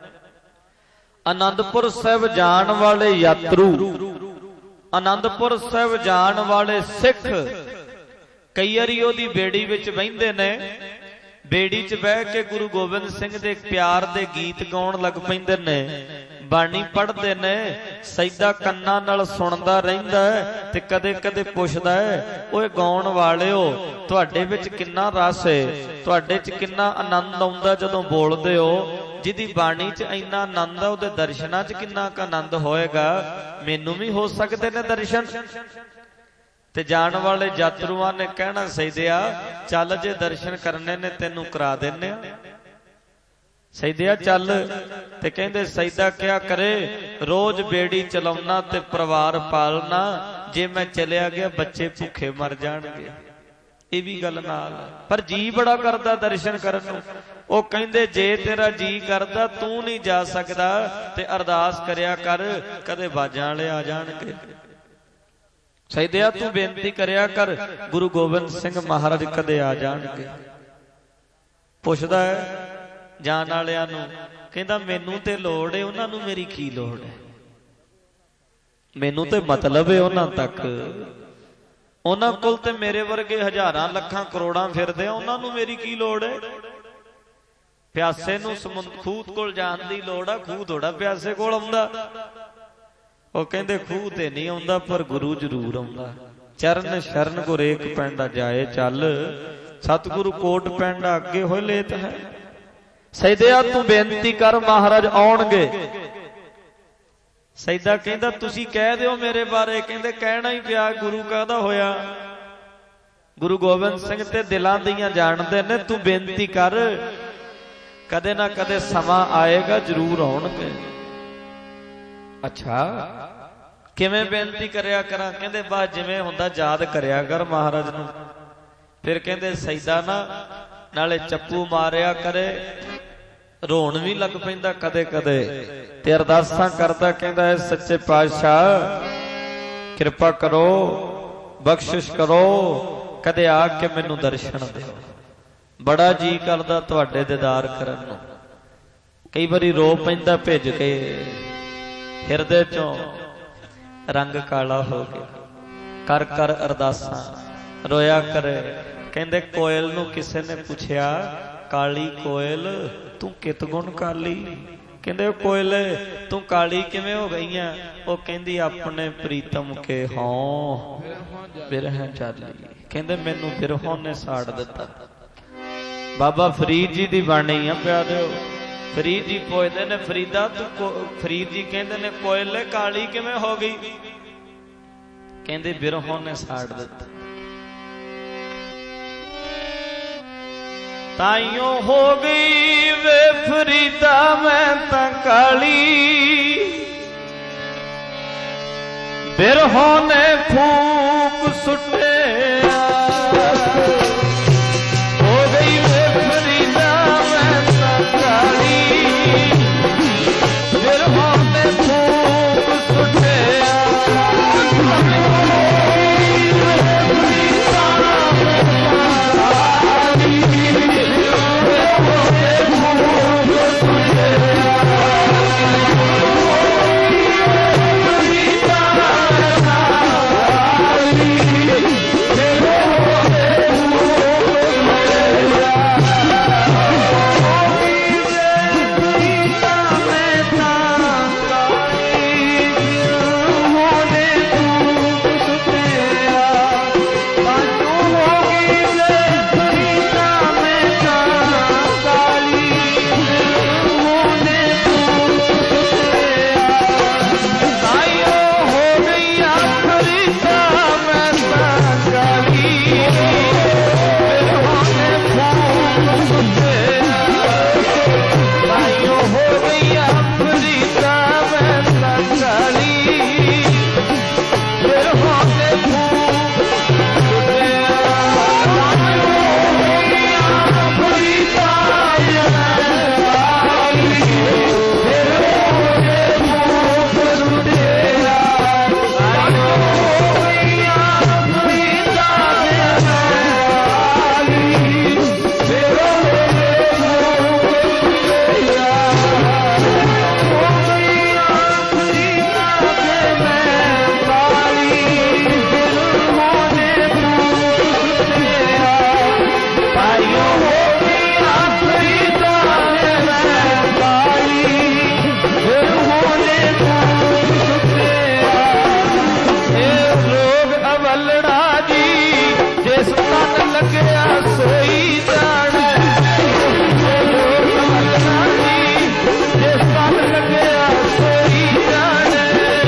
[SPEAKER 1] ਆਨੰਦਪੁਰ ਸਾਹਿਬ ਜਾਣ ਵਾਲੇ ਯਾਤਰੂ, ਆਨੰਦਪੁਰ ਸਾਹਿਬ ਜਾਣ ਵਾਲੇ ਸਿੱਖ ਕਈ ਵਾਰੀ ਉਹਦੀ ਬੇੜੀ ਵਿੱਚ ਬਹਿੰਦੇ ਨੇ। ਬੇੜੀ 'ਚ ਬਹਿ ਕੇ ਗੁਰੂ ਗੋਬਿੰਦ ਸਿੰਘ ਦੇ ਪਿਆਰ ਦੇ ਗੀਤ ਗਾਉਣ ਲੱਗ ਪੈਂਦੇ ਨੇ, ਬਾਣੀ ਪੜ੍ਹਦੇ ਨੇ। ਸੈਦਾ ਕੰਨਾਂ ਨਾਲ ਸੁਣਦਾ ਰਹਿੰਦਾ ਤੇ ਕਦੇ ਕਦੇ ਪੁੱਛਦਾ ਓਏ ਗਾਉਣ ਵਾਲਿਓ, ਤੁਹਾਡੇ ਵਿੱਚ ਕਿੰਨਾ ਰਸ ਹੈ, ਤੁਹਾਡੇ 'ਚ ਕਿੰਨਾ ਆਨੰਦ ਆਉਂਦਾ ਜਦੋਂ ਬੋਲਦੇ ਹੋ। ਜਿਹਦੀ ਬਾਣੀ 'ਚ ਇੰਨਾ ਆਨੰਦ ਆ ਉਹਦੇ ਦਰਸ਼ਨਾਂ 'ਚ ਕਿੰਨਾ ਕੁ ਆਨੰਦ ਹੋਏਗਾ। ਮੈਨੂੰ ਵੀ ਹੋ ਸਕਦੇ ਨੇ ਦਰਸ਼ਨ। ਤੇ ਜਾਣ ਵਾਲੇ ਯਾਤਰੂਆਂ ਨੇ ਕਹਿਣਾ ਸੈਦਿਆ ਚੱਲ, ਜੇ ਦਰਸ਼ਨ ਕਰਨੇ ਨੇ ਤੈਨੂੰ ਕਰਾ ਦਿੰਨੇ ਆ। ਸੈਦਿਆ ਚੱਲ। ਤੇ ਕਹਿੰਦੇ ਸੈਦਾ ਕਿਆ ਕਰੇ, ਰੋਜ਼ ਬੇੜੀ ਚਲਾਉਣਾ ਤੇ ਪਰਿਵਾਰ ਪਾਲਣਾ, ਜੇ ਮੈਂ ਚਲਿਆ ਗਿਆ ਬੱਚੇ ਭੁੱਖੇ ਮਰ ਜਾਣਗੇ। ਇਹ ਵੀ ਗੱਲ ਨਾਲ, ਪਰ ਜੀ ਬੜਾ ਕਰਦਾ ਦਰਸ਼ਨ ਕਰਨ ਨੂੰ। ਉਹ ਕਹਿੰਦੇ ਜੇ ਤੇਰਾ ਜੀ ਕਰਦਾ ਤੂੰ ਨਹੀਂ ਜਾ ਸਕਦਾ ਤੇ ਅਰਦਾਸ ਕਰਿਆ ਕਰ, ਕਦੇ ਬਾਜਾਂ ਵਾਲੇ ਆ ਜਾਣਗੇ। ਸੈਦਿਆ ਤੂੰ ਬੇਨਤੀ ਕਰਿਆ ਕਰ, ਗੁਰੂ ਗੋਬਿੰਦ ਸਿੰਘ ਮਹਾਰਾਜ ਕਦੇ ਆ ਜਾਣਗੇ। ਪੁੱਛਦਾ ਹੈ ਜਾਣ ਵਾਲਿਆਂ ਨੂੰ, ਕਹਿੰਦਾ ਮੈਨੂੰ ਤੇ ਲੋੜ ਏ, ਉਹਨਾਂ ਨੂੰ ਮੇਰੀ ਕੀ ਲੋੜ ਹੈ। ਮੈਨੂੰ ਤੇ ਮਤਲਬ ਏ ਉਹਨਾਂ ਤੱਕ, ਉਹਨਾਂ ਕੋਲ ਤੇ ਮੇਰੇ ਵਰਗੇ ਹਜ਼ਾਰਾਂ ਲੱਖਾਂ ਕਰੋੜਾਂ ਫਿਰਦੇ ਆ, ਉਹਨਾਂ ਨੂੰ ਮੇਰੀ ਕੀ ਲੋੜ ਏ। ਪਿਆਸੇ ਨੂੰ ਖੂਹ ਕੋਲ ਜਾਣ ਦੀ ਲੋੜ ਆ, ਖੂਹ ਥੋੜਾ ਪਿਆਸੇ ਕੋਲ ਆਉਂਦਾ। ਉਹ ਕਹਿੰਦੇ ਖੂਹ ਤੇ ਨਹੀਂ ਆਉਂਦਾ ਪਰ ਗੁਰੂ ਜ਼ਰੂਰ ਆਉਂਦਾ। ਚਰਨ ਸ਼ਰਨ ਗੁਰ ਏਕ ਪੈਂਡਾ ਜਾਏ ਚੱਲ, ਸਤਿਗੁਰੂ ਕੋਟ ਪੈਂਡਾ ਅੱਗੇ ਹੋਏ ਲੇਤ ਹੈ। ਸੈਦਿਆ ਤੂੰ ਬੇਨਤੀ ਕਰ, ਮਹਾਰਾਜ ਆਉਣਗੇ। ਸੈਦਾ ਕਹਿੰਦਾ ਤੁਸੀਂ ਕਹਿ ਦਿਓ ਮੇਰੇ ਬਾਰੇ। ਕਹਿੰਦੇ ਕਹਿਣਾ ਹੀ ਪਿਆ, ਗੁਰੂ ਕਾਹਦਾ ਹੋਇਆ। ਗੁਰੂ ਗੋਬਿੰਦ ਸਿੰਘ ਤੇ ਦਿਲਾਂ ਦੀਆਂ ਜਾਣਦੇ ਨੇ, ਤੂੰ ਬੇਨਤੀ ਕਰ, ਕਦੇ ਨਾ ਕਦੇ ਸਮਾਂ ਆਏਗਾ ਜ਼ਰੂਰ ਆਉਣਗੇ। ਅੱਛਾ ਕਿਵੇਂ ਬੇਨਤੀ ਕਰਿਆ ਕਰਾਂ। ਕਹਿੰਦੇ ਬਸ ਜਿਵੇਂ ਹੁੰਦਾ ਯਾਦ ਕਰਿਆ ਕਰ ਮਹਾਰਾਜ ਨੂੰ। ਫਿਰ ਕਹਿੰਦੇ ਸੈਦਾ ਨਾ ਨਾਲੇ ਚੱਪੂ ਮਾਰਿਆ ਕਰੇ, ਰੋਣ ਵੀ ਲੱਗ ਪੈਂਦਾ ਕਦੇ ਕਦੇ, ਤੇ ਅਰਦਾਸਾਂ ਕਰਦਾ। ਕਹਿੰਦਾ ਸੱਚੇ ਪਾਤਸ਼ਾਹ ਕਿਰਪਾ ਕਰੋ, ਬਖਸ਼ਿਸ਼ ਕਰੋ, ਕਦੇ ਆ ਕੇ ਮੈਨੂੰ ਦਰਸ਼ਨ ਦਿਓ। ਬੜਾ ਜੀ ਕਰਦਾ ਤੁਹਾਡੇ ਦੀਦਾਰ ਕਰਨ ਨੂੰ। ਕਈ ਵਾਰੀ ਰੋ ਪੈਂਦਾ ਭਿੱਜ ਕੇ, ਹਿਰਦੇ ਚੋਂ ਰੰਗ ਕਾਲਾ ਹੋ ਗਿਆ। ਕਰ ਕਰ ਅਰਦਾਸਾਂ, ਰੋਇਆ ਕਰੇ। ਕਹਿੰਦੇ ਕੋਇਲ ਨੂੰ ਕਿਸੇ ਨੇ ਪੁੱਛਿਆ, ਕਾਲੀ ਕੋਇਲ ਤੂੰ ਕਿਤ ਗੁਣ ਕਾਲੀ। ਕਹਿੰਦੇ ਕੋਇਲ ਤੂੰ ਕਾਲੀ ਕਿਵੇਂ ਹੋ ਗਈ ਆ। ਉਹ ਕਹਿੰਦੀ ਆਪਣੇ ਪ੍ਰੀਤਮ ਕੇ ਹੋਂ ਬਿਰਹ ਚਾਲੀ। ਕਹਿੰਦੇ ਮੈਨੂੰ ਬਿਰਹੋਂ ਨੇ ਸਾੜ ਦਿੱਤਾ। ਬਾਬਾ ਫਰੀਦ ਜੀ ਦੀ ਬਾਣੀ ਆ ਪਿਆਰਿਓ। ਫਰੀਦ ਜੀ ਪੁੱਛਦੇ ਨੇ ਫਰੀਦਾ ਤੂੰ, ਫਰੀਦ ਜੀ ਕਹਿੰਦੇ ਨੇ ਕੋਇਲ ਕਾਲੀ ਕਿਵੇਂ ਹੋ ਗਈ। ਕਹਿੰਦੇ ਬਿਰਹੋਂ ਨੇ ਸਾੜ ਦਿੱਤਾ। ਤਾਈਓ ਹੋ ਗਈ ਵੇ ਫਰੀਦਾ ਮੈਂ ਤਾਂ ਕਾਲੀ, ਬਿਰਹੋਂ ਨੇ ਫੂਕ ਸੁੱਟਿਆ। ਹੋ ਗਈ ਵੇ ਫਰੀਦਾ ਮੈਂ ਤਾਂ ਕਾਲੀ, ਬਿਰਹੋਂ ਨੇ ਫੂਕ ਸੁੱਟਿਆ।
[SPEAKER 2] ਲੱਗਿਆ ਸੋਈ ਜਾਣੇ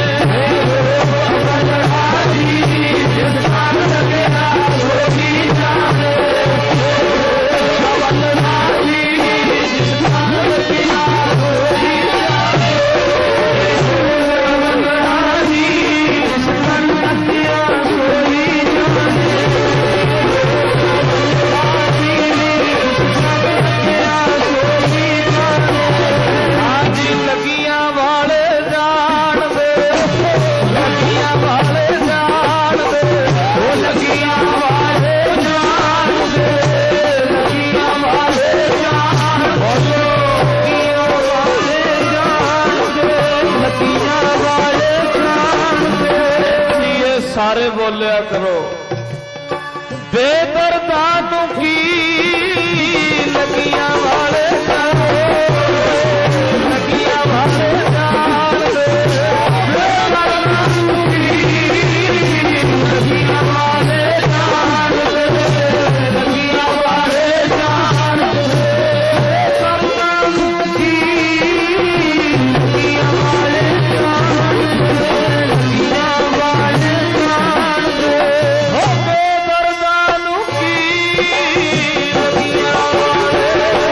[SPEAKER 2] ਜਿਸ ਨਾਲ ਲੱਗਿਆ ਸੋਈ ਜਾਣੇ ਵੱਲ ਰਾਜੀ ਜਿਸ ਨਾਲ ਲੱਗਿਆ ਸੋਈ ਜਾਣੇ ਵੱਲ ਰਾਜੀ ਜਿਸ ਨਾਲ ਲੱਗਿਆ ਸੋਈ ਜਾਣੇ ਲੱਗੀਆਂ ਵਾਲੇ ਜਾਣਦੇ ਲੱਗੀਆਂ ਵਾਲੇ ਜਾਣਦੇ ਉਹ ਲੱਗੀਆਂ ਵਾਲੇ ਜਾਣਦੇ ਲੱਗੀਆਂ ਵਾਲੇ ਜਾਣਦੇ ਲੱਗੀਆਂ ਵਾਲੇ ਜਾਣਦੇ ਲੱਗੀਆਂ ਵਾਲੇ ਜਾਣਦੇ ਇਹ ਸਾਰੇ ਬੋਲਿਆ ਕਰੋ ਬੇਦਰਦਾਂ ਨੂੰ ਕੀ ਲੱਗੀਆਂ ਵਾਲੇ ਜਾਣਦੇ ਲੱਗੀਆਂ ਵਾਲੇ ਜਾਣਦੇ ਬੇਦਰਦਾਂ ਨੂੰ ਕੀ ਲੱਗੀਆਂ ਵਾਲੇ ਜਾਣਦੇ ਲੱਗੀਆਂ ਵਾਲੇ ਜਾਣਦੇ ਬੇਦਰਦਾਂ ਨੂੰ ਕੀ ਲੱਗੀਆਂ ਵਾਲੇ ਜਾਣਦੇ ਲੱਗੀਆਂ ਵਾਲੇ ਜਾਣਦੇ ਹੋ ਬੇਦਰਦਾਂ ਨੂੰ ਕੀ ਲੱਗੀਆਂ ਵਾਲੇ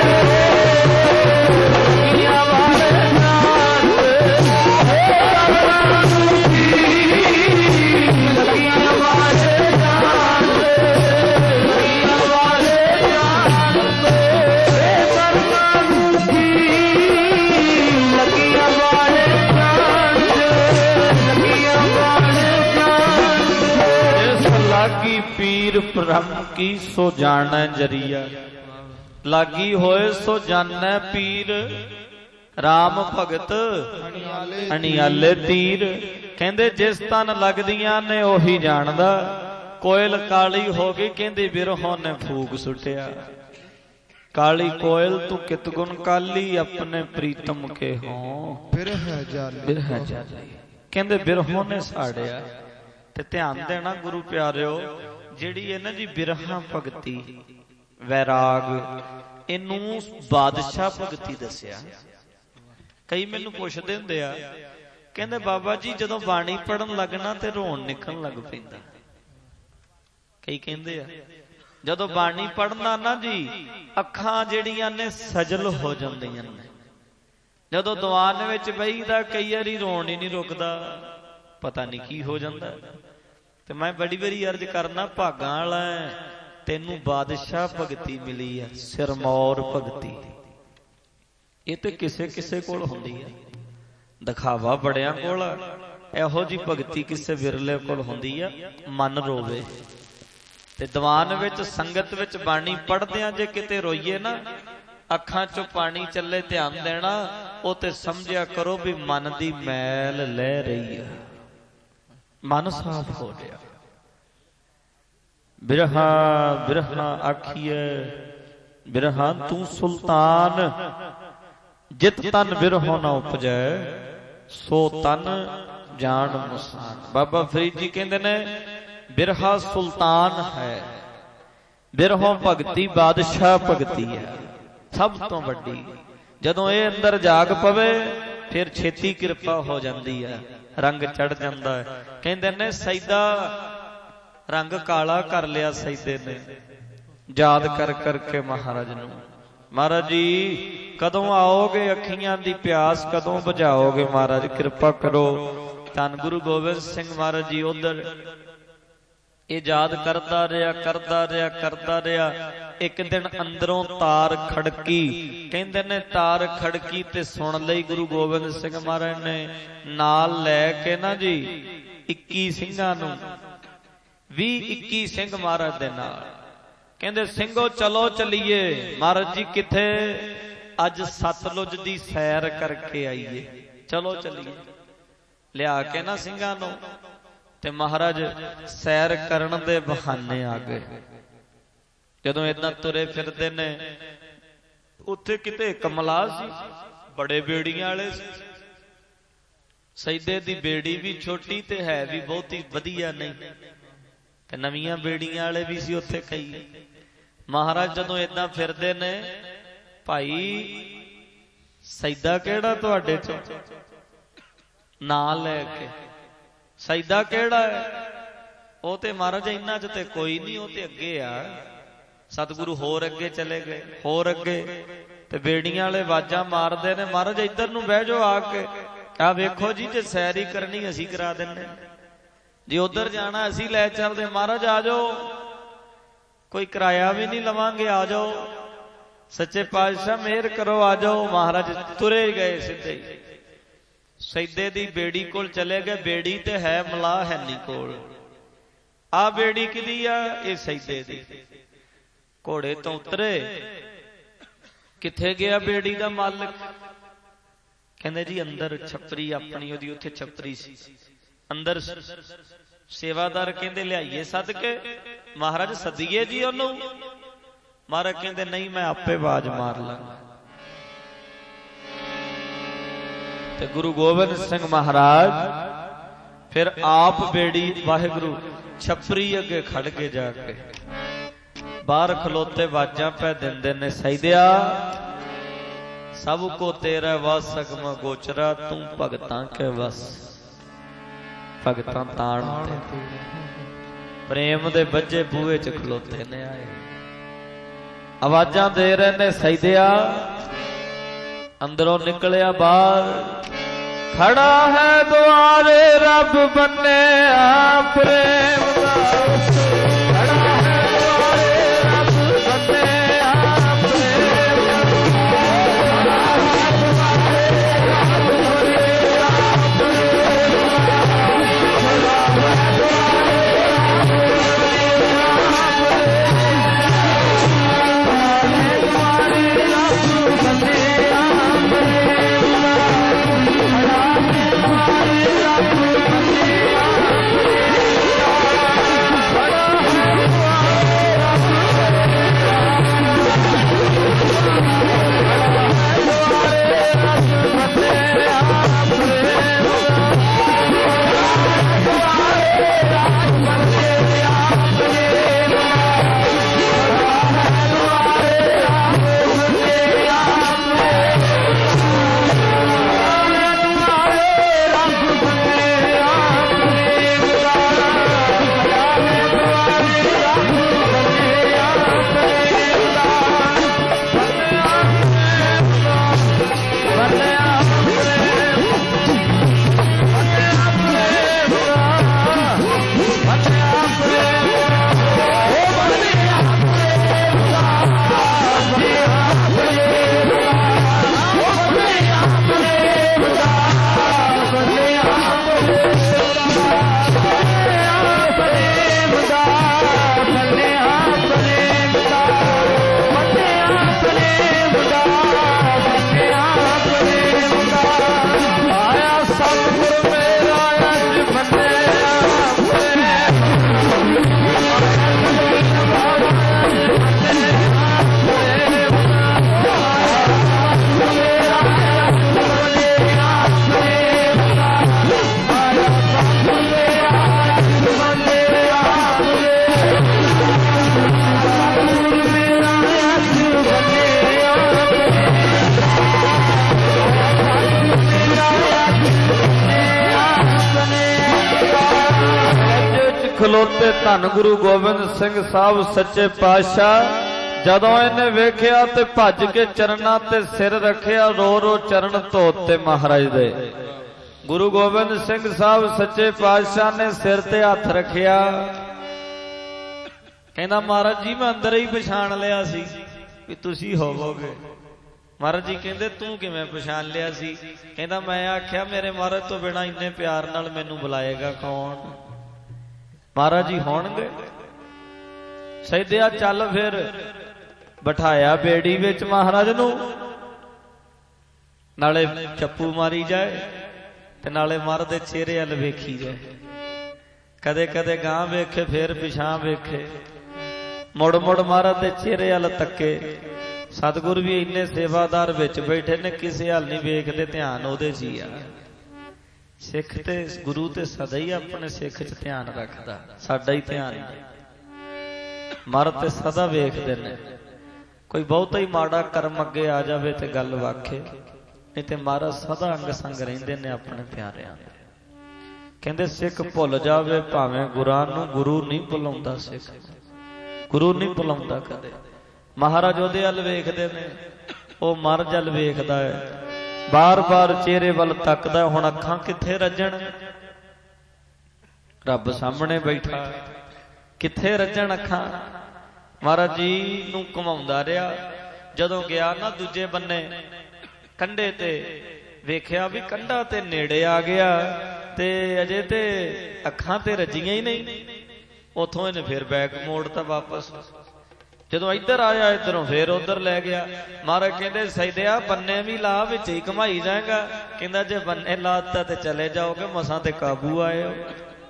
[SPEAKER 2] पीर ब्रह्म की सो जाने जरिया लागी होए सो जाने पीर राम भगत अनियाले तीर कहंदे जिस तन लगदियां ने ओही जानदा कोयल काली हो गई कहंदे बिरहों ने फूक सुटिया काली कोयल तू कित गुण काली अपने प्रीतम के हों बिरह जाली कहंदे बिरहों ने साड़िया ते ध्यान देना गुरु प्यारिओ ਜਿਹੜੀ ਹੈ ਨਾ ਜੀ ਬਿਰਹਾ ਭਗਤੀ ਵੈਰਾਗ ਇਹਨੂੰ ਬਾਦਸ਼ਾਹ ਭਗਤੀ ਦੱਸਿਆ। ਕਈ ਮੈਨੂੰ ਪੁੱਛਦੇ ਹੁੰਦੇ ਆ ਕਹਿੰਦੇ ਬਾਬਾ ਜੀ ਜਦੋਂ ਬਾਣੀ ਪੜਨ ਲੱਗਣਾ ਤੇ ਰੋਣ ਨਿਕਲਣ ਲੱਗ ਪੈਂਦਾ। ਕਈ ਕਹਿੰਦੇ ਆ ਜਦੋਂ ਬਾਣੀ ਪੜਨਾ ਨਾ ਜੀ ਅੱਖਾਂ ਜਿਹੜੀਆਂ ਨੇ ਸਜਲ ਹੋ ਜਾਂਦੀਆਂ ਨੇ। ਜਦੋਂ ਦੀਵਾਨ ਵਿੱਚ ਬਈਦਾ ਕਈ ਵਾਰੀ ਰੋਣ ਹੀ ਨਹੀਂ ਰੁਕਦਾ, ਪਤਾ ਨਹੀਂ ਕੀ ਹੋ ਜਾਂਦਾ। ਤੇ ਮੈਂ ਬੜੀ ਵਾਰੀ ਅਰਜ਼ ਕਰਨਾ ਭਾਗਾਂ ਵਾਲਾ ਤੈਨੂੰ ਬਾਦਸ਼ਾਹ ਭਗਤੀ ਮਿਲੀ ਹੈ, ਸਿਰਮੌਰ ਭਗਤੀ। ਇਹ ਤੇ ਕਿਸੇ ਕਿਸੇ ਕੋਲ ਹੁੰਦੀ ਹੈ, ਦਿਖਾਵਾ ਬੜਿਆਂ ਕੋਲ। ਇਹੋ ਜੀ ਭਗਤੀ ਕਿਸੇ ਵਿਰਲੇ ਕੋਲ ਹੁੰਦੀ ਆ। ਮਨ ਰੋਵੇ ਤੇ ਦੀਵਾਨ ਵਿੱਚ ਸੰਗਤ ਵਿੱਚ ਬਾਣੀ ਪੜ੍ਹਦਿਆਂ ਜੇ ਕਿਤੇ ਰੋਈਏ ਨਾ, ਅੱਖਾਂ ਚੋਂ ਪਾਣੀ ਚੱਲੇ, ਧਿਆਨ ਦੇਣਾ ਉਹ ਤੇ ਸਮਝਿਆ ਕਰੋ ਵੀ ਮਨ ਦੀ ਮੈਲ ਲੈ ਰਹੀ ਹੈ, ਮਨ ਸਾਫ ਹੋ ਰਿਹਾ। ਬਿਰਹਾ ਬਿਰਹਾ ਆਖੀਏ ਬਿਰਹਾ ਤੂੰ ਸੁਲਤਾਨ, ਜਿਤ ਤਨ ਬਿਰਹੋ ਨਾ ਉਪਜੈ ਸੋ ਤਨ ਜਾਣ ਮੁਸਾਨ। ਬਾਬਾ ਫਰੀਦ ਜੀ ਕਹਿੰਦੇ ਨੇ ਬਿਰਹਾ ਸੁਲਤਾਨ ਹੈ, ਬਿਰਹੋਂ ਭਗਤੀ ਬਾਦਸ਼ਾਹ ਭਗਤੀ ਹੈ ਸਭ ਤੋਂ ਵੱਡੀ। ਜਦੋਂ ਇਹ ਅੰਦਰ ਜਾਗ ਪਵੇ ਫਿਰ ਛੇਤੀ ਕਿਰਪਾ ਹੋ ਜਾਂਦੀ ਹੈ, ਰੰਗ ਚੜ ਜਾਂਦਾ ਹੈ। ਕਹਿੰਦੇ ਨੇ ਸੈਦਾ ਰੰਗ ਕਾਲਾ ਕਰ ਲਿਆ ਸੈਦੇ ਨੇ, ਯਾਦ ਕਰ ਕਰਕੇ ਮਹਾਰਾਜ ਨੂੰ। ਮਹਾਰਾਜ ਜੀ ਕਦੋਂ ਆਓਗੇ, ਅੱਖੀਆਂ ਦੀ ਪਿਆਸ ਕਦੋਂ ਬੁਝਾਓਗੇ, ਮਹਾਰਾਜ ਕਿਰਪਾ ਕਰੋ। ਧੰਨ ਗੁਰੂ ਗੋਬਿੰਦ ਸਿੰਘ ਮਹਾਰਾਜ ਜੀ ਉਧਰ ਇਹ ਯਾਦ ਕਰਦਾ ਰਿਹਾ ਕਰਦਾ ਰਿਹਾ ਕਰਦਾ ਰਿਹਾ। ਇੱਕ ਦਿਨ ਅੰਦਰੋਂ ਤਾਰ ਖੜਕੀ, ਕਹਿੰਦੇ ਨੇ ਤਾਰ ਖੜਕੀ ਤੇ ਸੁਣ ਲਈ ਗੁਰੂ ਗੋਬਿੰਦ ਸਿੰਘ ਮਹਾਰਾਜ ਨੇ। ਨਾਲ ਲੈ ਕੇ ਨਾ ਜੀ 21 ਸਿੰਘਾਂ ਨੂੰ, 20-21 ਸਿੰਘ ਮਹਾਰਾਜ ਦੇ ਨਾਲ। ਕਹਿੰਦੇ ਸਿੰਘੋ ਚਲੋ ਚੱਲੀਏ। ਮਹਾਰਾਜ ਜੀ ਕਿੱਥੇ? ਅੱਜ ਸਤਲੁਜ ਦੀ ਸੈਰ ਕਰਕੇ ਆਈਏ, ਚਲੋ ਚੱਲੀਏ। ਲਿਆ ਕੇ ਨਾ ਸਿੰਘਾਂ ਨੂੰ ਤੇ ਮਹਾਰਾਜ ਸੈਰ ਕਰਨ ਦੇ ਬਹਾਨੇ ਆ ਗਏ। ਜਦੋਂ ਏਦਾਂ ਤੁਰੇ ਫਿਰਦੇ ਨੇ, ਉੱਥੇ ਕਿਤੇ ਕਮਲਾ ਸੀ, ਬੜੇ ਬੇੜੀਆਂ ਵਾਲੇ ਸੀ। ਸੈਦੇ ਦੀ ਬੇੜੀ ਵੀ ਛੋਟੀ ਤੇ ਹੈ ਵੀ ਬਹੁਤੀ ਵਧੀਆ ਨਹੀਂ, ਤੇ ਨਵੀਆਂ ਬੇੜੀਆਂ ਵਾਲੇ ਵੀ ਸੀ ਉੱਥੇ ਕਈ। ਮਹਾਰਾਜ ਜਦੋਂ ਏਦਾਂ ਫਿਰਦੇ ਨੇ, ਭਾਈ ਸੈਦਾ ਕਿਹੜਾ ਤੁਹਾਡੇ ਚੋਂ ਨਾਂ ਲੈ ਕੇ? ਸੈਦਾ ਕਿਹੜਾ ਹੈ? ਉਹ ਤੇ ਮਹਾਰਾਜ ਇਹਨਾਂ ਚ ਤੇ ਕੋਈ ਨਹੀਂ, ਉਹ ਤੇ ਅੱਗੇ ਆ। ਸਤਿਗੁਰੂ ਹੋਰ ਅੱਗੇ ਚਲੇ ਗਏ, ਹੋਰ ਅੱਗੇ, ਤੇ ਬੇੜੀਆਂ ਵਾਲੇ ਆਵਾਜ਼ਾਂ ਮਾਰਦੇ ਨੇ, ਮਹਾਰਾਜ ਇੱਧਰ ਨੂੰ ਬਹਿ ਜਾਓ ਆ ਕੇ। ਆ ਵੇਖੋ ਜੀ, ਜੇ ਸੈਰੀ ਕਰਨੀ ਅਸੀਂ ਕਰਾ ਦਿੰਨੇ, ਜੇ ਉਧਰ ਜਾਣਾ ਅਸੀਂ ਲੈ ਚੱਲਦੇ। ਮਹਾਰਾਜ ਆ ਜਾਓ, ਕੋਈ ਕਿਰਾਇਆ ਵੀ ਨਹੀਂ ਲਵਾਂਗੇ, ਆ ਜਾਓ। ਸੱਚੇ ਪਾਤਸ਼ਾਹ ਮਿਹਰ ਕਰੋ, ਆ ਜਾਓ। ਮਹਾਰਾਜ ਤੁਰੇ ਗਏ ਸਿੱਧੇ ਹੀ, ਸੈਦੇ ਦੀ ਬੇੜੀ ਕੋਲ ਚਲੇ ਗਏ। ਬੇੜੀ ਤੇ ਹੈ, ਮਲਾਹ ਹੈ ਨਹੀਂ ਕੋਲ। ਆ ਬੇੜੀ ਕਿਹਦੀ ਆ? ਇਹ ਸੈਦੇ ਦੀ। ਘੋੜੇ ਤੋਂ ਉਤਰੇ, ਕਿੱਥੇ ਗਿਆ ਬੇੜੀ ਦਾ ਮਾਲਕ? ਕਹਿੰਦੇ ਜੀ ਅੰਦਰ ਛਪਰੀ ਆਪਣੀ ਉਹਦੀ, ਉੱਥੇ ਛਪਰੀ ਸੀ ਅੰਦਰ। ਸੇਵਾਦਾਰ ਕਹਿੰਦੇ ਲਿਆਈਏ ਸਦਕੇ। ਮਹਾਰਾਜ ਸੱਦੀਏ ਜੀ ਉਹਨੂੰ? ਮਹਾਰਾਜ ਕਹਿੰਦੇ ਨਹੀਂ, ਮੈਂ ਆਪੇ ਆਵਾਜ਼ ਮਾਰ ਲਾਂਗਾ। ਤੇ ਗੁਰੂ ਗੋਬਿੰਦ ਸਿੰਘ ਮਹਾਰਾਜ ਫਿਰ ਆਪ ਬੇੜੀ, ਵਾਹਿਗੁਰੂ, ਛਪਰੀ ਅੱਗੇ ਖੜ ਕੇ ਜਾ ਕੇ ਬਾਹਰ ਖਲੋਤੇ ਆਵਾਜ਼ਾਂ ਪੈ ਦਿੰਦੇ ਨੇ, ਸੈਦਿਆ ਸਭ ਕੋ ਤੇਰਾ ਵਸ ਸਕਮ ਗੋਚਰਾ, ਤੂੰ ਭਗਤਾਂ ਕੇ ਵਸ। ਭਗਤਾਂ ਤਾਣ ਤੇ ਪ੍ਰੇਮ ਦੇ ਬੱਜੇ ਬੂਹੇ ਚ ਖਲੋਤੇ ਨੇ ਆਏ, ਆਵਾਜ਼ਾਂ ਦੇ ਰਹੇ ਨੇ, ਸੈਦਿਆ। ਅੰਦਰੋਂ ਨਿਕਲਿਆ ਬਾਹਰ, ਖੜਾ ਹੈ ਦੁਆਰੇ ਰੱਬ ਬੰਨਿਆ ਪ੍ਰੇਮ ਦਾ। ਖੜਾ ਹੈ ਦੁਆਰੇ ਰੱਬ ਬੰਨਿਆ ਪ੍ਰੇਮ ਖਲੋਤੇ ਧੰਨ ਗੁਰੂ ਗੋਬਿੰਦ ਸਿੰਘ ਸਾਹਿਬ ਸੱਚੇ ਪਾਤਸ਼ਾਹ। ਜਦੋਂ ਇਹਨੇ ਵੇਖਿਆ ਤੇ ਭੱਜ ਕੇ ਚਰਨਾਂ ਤੇ ਸਿਰ ਰੱਖਿਆ, ਰੋ ਰੋ ਚਰਨ ਧੋਤੇ ਮਹਾਰਾਜ ਦੇ। ਗੁਰੂ ਗੋਬਿੰਦ ਸਿੰਘ ਸਾਹਿਬ ਸੱਚੇ ਪਾਤਸ਼ਾਹ ਨੇ ਸਿਰ ਤੇ ਹੱਥ ਰੱਖਿਆ, ਕਹਿੰਦਾ ਮਹਾਰਾਜ ਜੀ ਮੈਂ ਅੰਦਰ ਹੀ ਪਛਾਣ ਲਿਆ ਸੀ ਵੀ ਤੁਸੀਂ ਹੋਵੋਗੇ। ਮਹਾਰਾਜ ਜੀ ਕਹਿੰਦੇ ਤੂੰ ਕਿਵੇਂ ਪਛਾਣ ਲਿਆ ਸੀ? ਕਹਿੰਦਾ ਮੈਂ ਆਖਿਆ ਮੇਰੇ ਮਹਾਰਾਜ ਤੋਂ ਬਿਨਾਂ ਇੰਨੇ ਪਿਆਰ ਨਾਲ ਮੈਨੂੰ ਬੁਲਾਏਗਾ ਕੌਣ? ਮਹਾਰਾਜ ਜੀ ਹੋਣਗੇ। ਸੈਦਿਆ ਚੱਲ ਫਿਰ। ਬਿਠਾਇਆ ਬੇੜੀ ਵਿੱਚ ਮਹਾਰਾਜ ਨੂੰ, ਨਾਲੇ ਚੱਪੂ ਮਾਰੀ ਜਾਏ ਤੇ ਨਾਲੇ ਮਹਾਰਾਜ ਦੇ ਚਿਹਰੇ ਵੱਲ ਵੇਖੀ ਜਾਏ। ਕਦੇ ਕਦੇ ਗਾਂ ਵੇਖੇ, ਫੇਰ ਪਿਛਾਂ ਵੇਖੇ, ਮੁੜ ਮੁੜ ਮਹਾਰਾਜ ਦੇ ਚਿਹਰੇ ਵੱਲ ਤੱਕੇ। ਸਤਿਗੁਰ ਵੀ ਇੰਨੇ ਸੇਵਾਦਾਰ ਵਿੱਚ ਬੈਠੇ ਨੇ, ਕਿਸੇ ਹਾਲ ਨਹੀਂ ਵੇਖਦੇ, ਧਿਆਨ ਉਹਦੇ 'ਚ ਹੀ ਆ। ਸਿੱਖ ਤੇ ਗੁਰੂ ਤੇ ਸਦਾ ਹੀ ਆਪਣੇ ਸਿੱਖ 'ਚ ਧਿਆਨ ਰੱਖਦਾ, ਸਾਡਾ ਹੀ ਧਿਆਨ ਮਰ ਤੇ ਸਦਾ ਵੇਖਦੇ ਨੇ। ਕੋਈ ਬਹੁਤਾ ਹੀ ਮਾੜਾ ਕਰਮ ਅੱਗੇ ਆ ਜਾਵੇ ਤੇ ਗੱਲ ਵਾਖੇ, नहीं तो महाराज सदा अंग संग रहिंदे ने अपने प्यारिਆਂ ਦੇ। कहते सिख भुल जावे भावें गुरां नूं, गुरु नहीं भुलाउंदा सिख, गुरु नहीं भुलाउंदा कदे। महाराज ओहदे अल वेखदे ने, ਉਹ ਮਰ ਜਲ ਵੇਖਦਾ ਹੈ, बार-बार चेहरे वाल तकदा। हुण अखां किथे रजण, रब सामने बैठा, किथे रजण अखां। महाराज जी नूं घुमाउंदा रहा, जदों गया ना दूजे बन्ने कंढे ते, वेख्या भी कंढा ते नेड़े आ गया ते अजे ते अखां ते रजियां ही नहीं। उथों इहने फिर बैक मोड़ता वापस, जदों इधर आया इधरों फिर उधर लै गया। महाराज कहते सैदिया बन्ने भी ला, विच ही घुमाई जाएगा। कहता जे बन्ने लाता ते चले जाओगे, मसां ते काबू आए हो।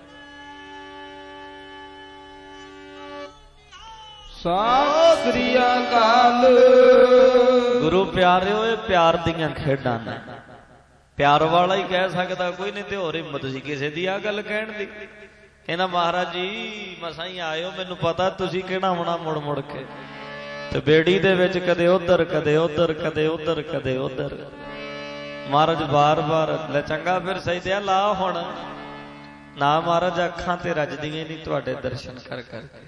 [SPEAKER 1] सत श्री अकाल।
[SPEAKER 2] गुरु प्यारे होए, प्यार दियां खेडां ने, प्यार वाला ही कह सकदा, कोई नहीं। ते होर हिम्मत सी किसे दी आ गल कहण दी। कहना महाराज जी मसां ही आए हो, मैनूं पता तुसीं किहड़ा आउणा मुड़ मुड़ के। ते बेड़ी दे विच कदे उधर कदे उधर कदे उधर कदे उधर। महाराज बार बार ले चंगा फिर सैदिया ला हुण ना। महाराज अखां ते रजदियां नहीं तुहाडे दर्शन कर करके।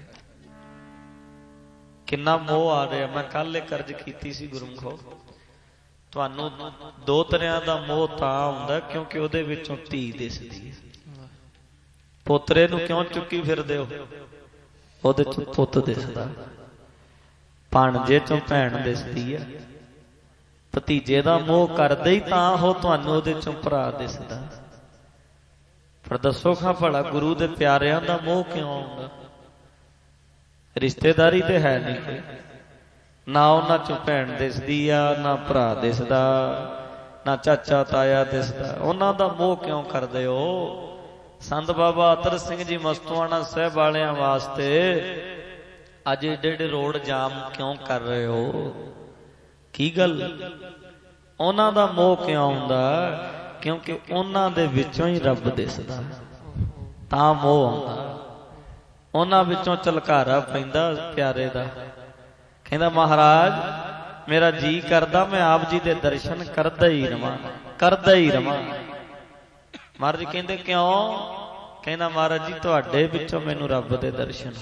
[SPEAKER 2] किन्ना मोह आ रहा। मैं कल एक अर्ज कीती सी गुरमुखो, तुहानूं दो तरियां दा मोह तां हुंदा क्योंकि उहदे विचों धी दिसदी है। पोतरे नूं क्यों चुक्की फिरदे हो, उहदे चों पुੱਤ दिसदा। भाणजे चों भैण दिसदी है। भतीजे दा मोह करदे ही तां हो तुहानूं उहदे चों भरा दिसदा। पर दसो खां भला गुरु दे प्यारिआं दा मोह क्यों आउंदा? रिश्तेदारी ते है नहीं कोई, ना उन्हां चों भैण दिसदी आ, ना भरा दिसदा, ना चाचा ताया दिसदा। उन्हां दा मोह क्यों करदे हो? संत बाबा अतर सिंह जी मस्तवाना साहब वालियां वास्ते अज एडे एडे रोड जाम क्यों कर रहे हो? की गल? उन्हां दा मोह क्यों आउंदा? क्योंकि उन्हां दे विचों ही रब दिसदा, तां मोह आउंदा। उन्हां विचों झलकारा पैंदा प्यारे दा। कहंदा महाराज मेरा जी करदा मैं आप जी दे दर्शन करदा ही रवां, करदा ही रवां। महाराज जी कहंदे क्यों? कहना महाराज जी तुहाडे विचों मैनूं रब दे दर्शन।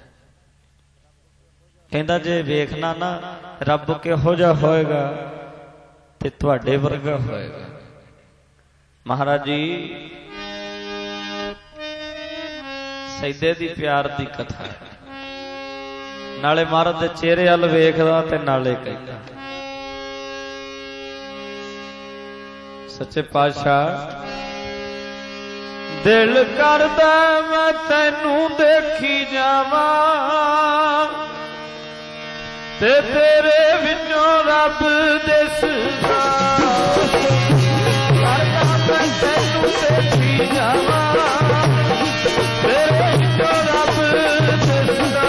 [SPEAKER 2] कहंदा जे वेखना ना रब किहो जिहा होएगा ते तुहाडे वर्गा होएगा। महाराज जी सैदे दी प्यार दी कथा है, नाले महाराज दे चेहरे अल वेखदा ते नाले कहंदा सच्चे पातशाह दिल करदा मैं तैनू देखी जावां ते तेरे विचों रब दिसदा। करदा मैं तैनू देखी जावां तेरे विचों रब दिसदा।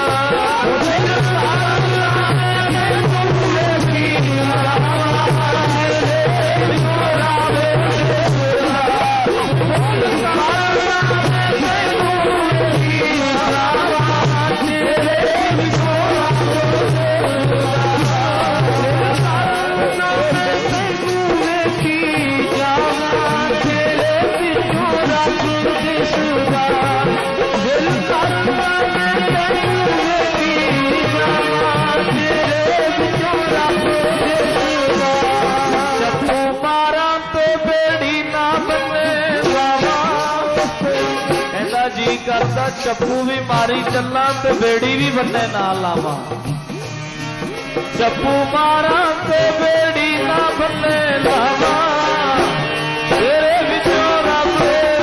[SPEAKER 2] करदा चप्पू भी मारी चला ते बेड़ी भी बन्ने ना लावा। चप्पू मारा ते बेड़ी ना बन्ने लावा तेरे विचों रब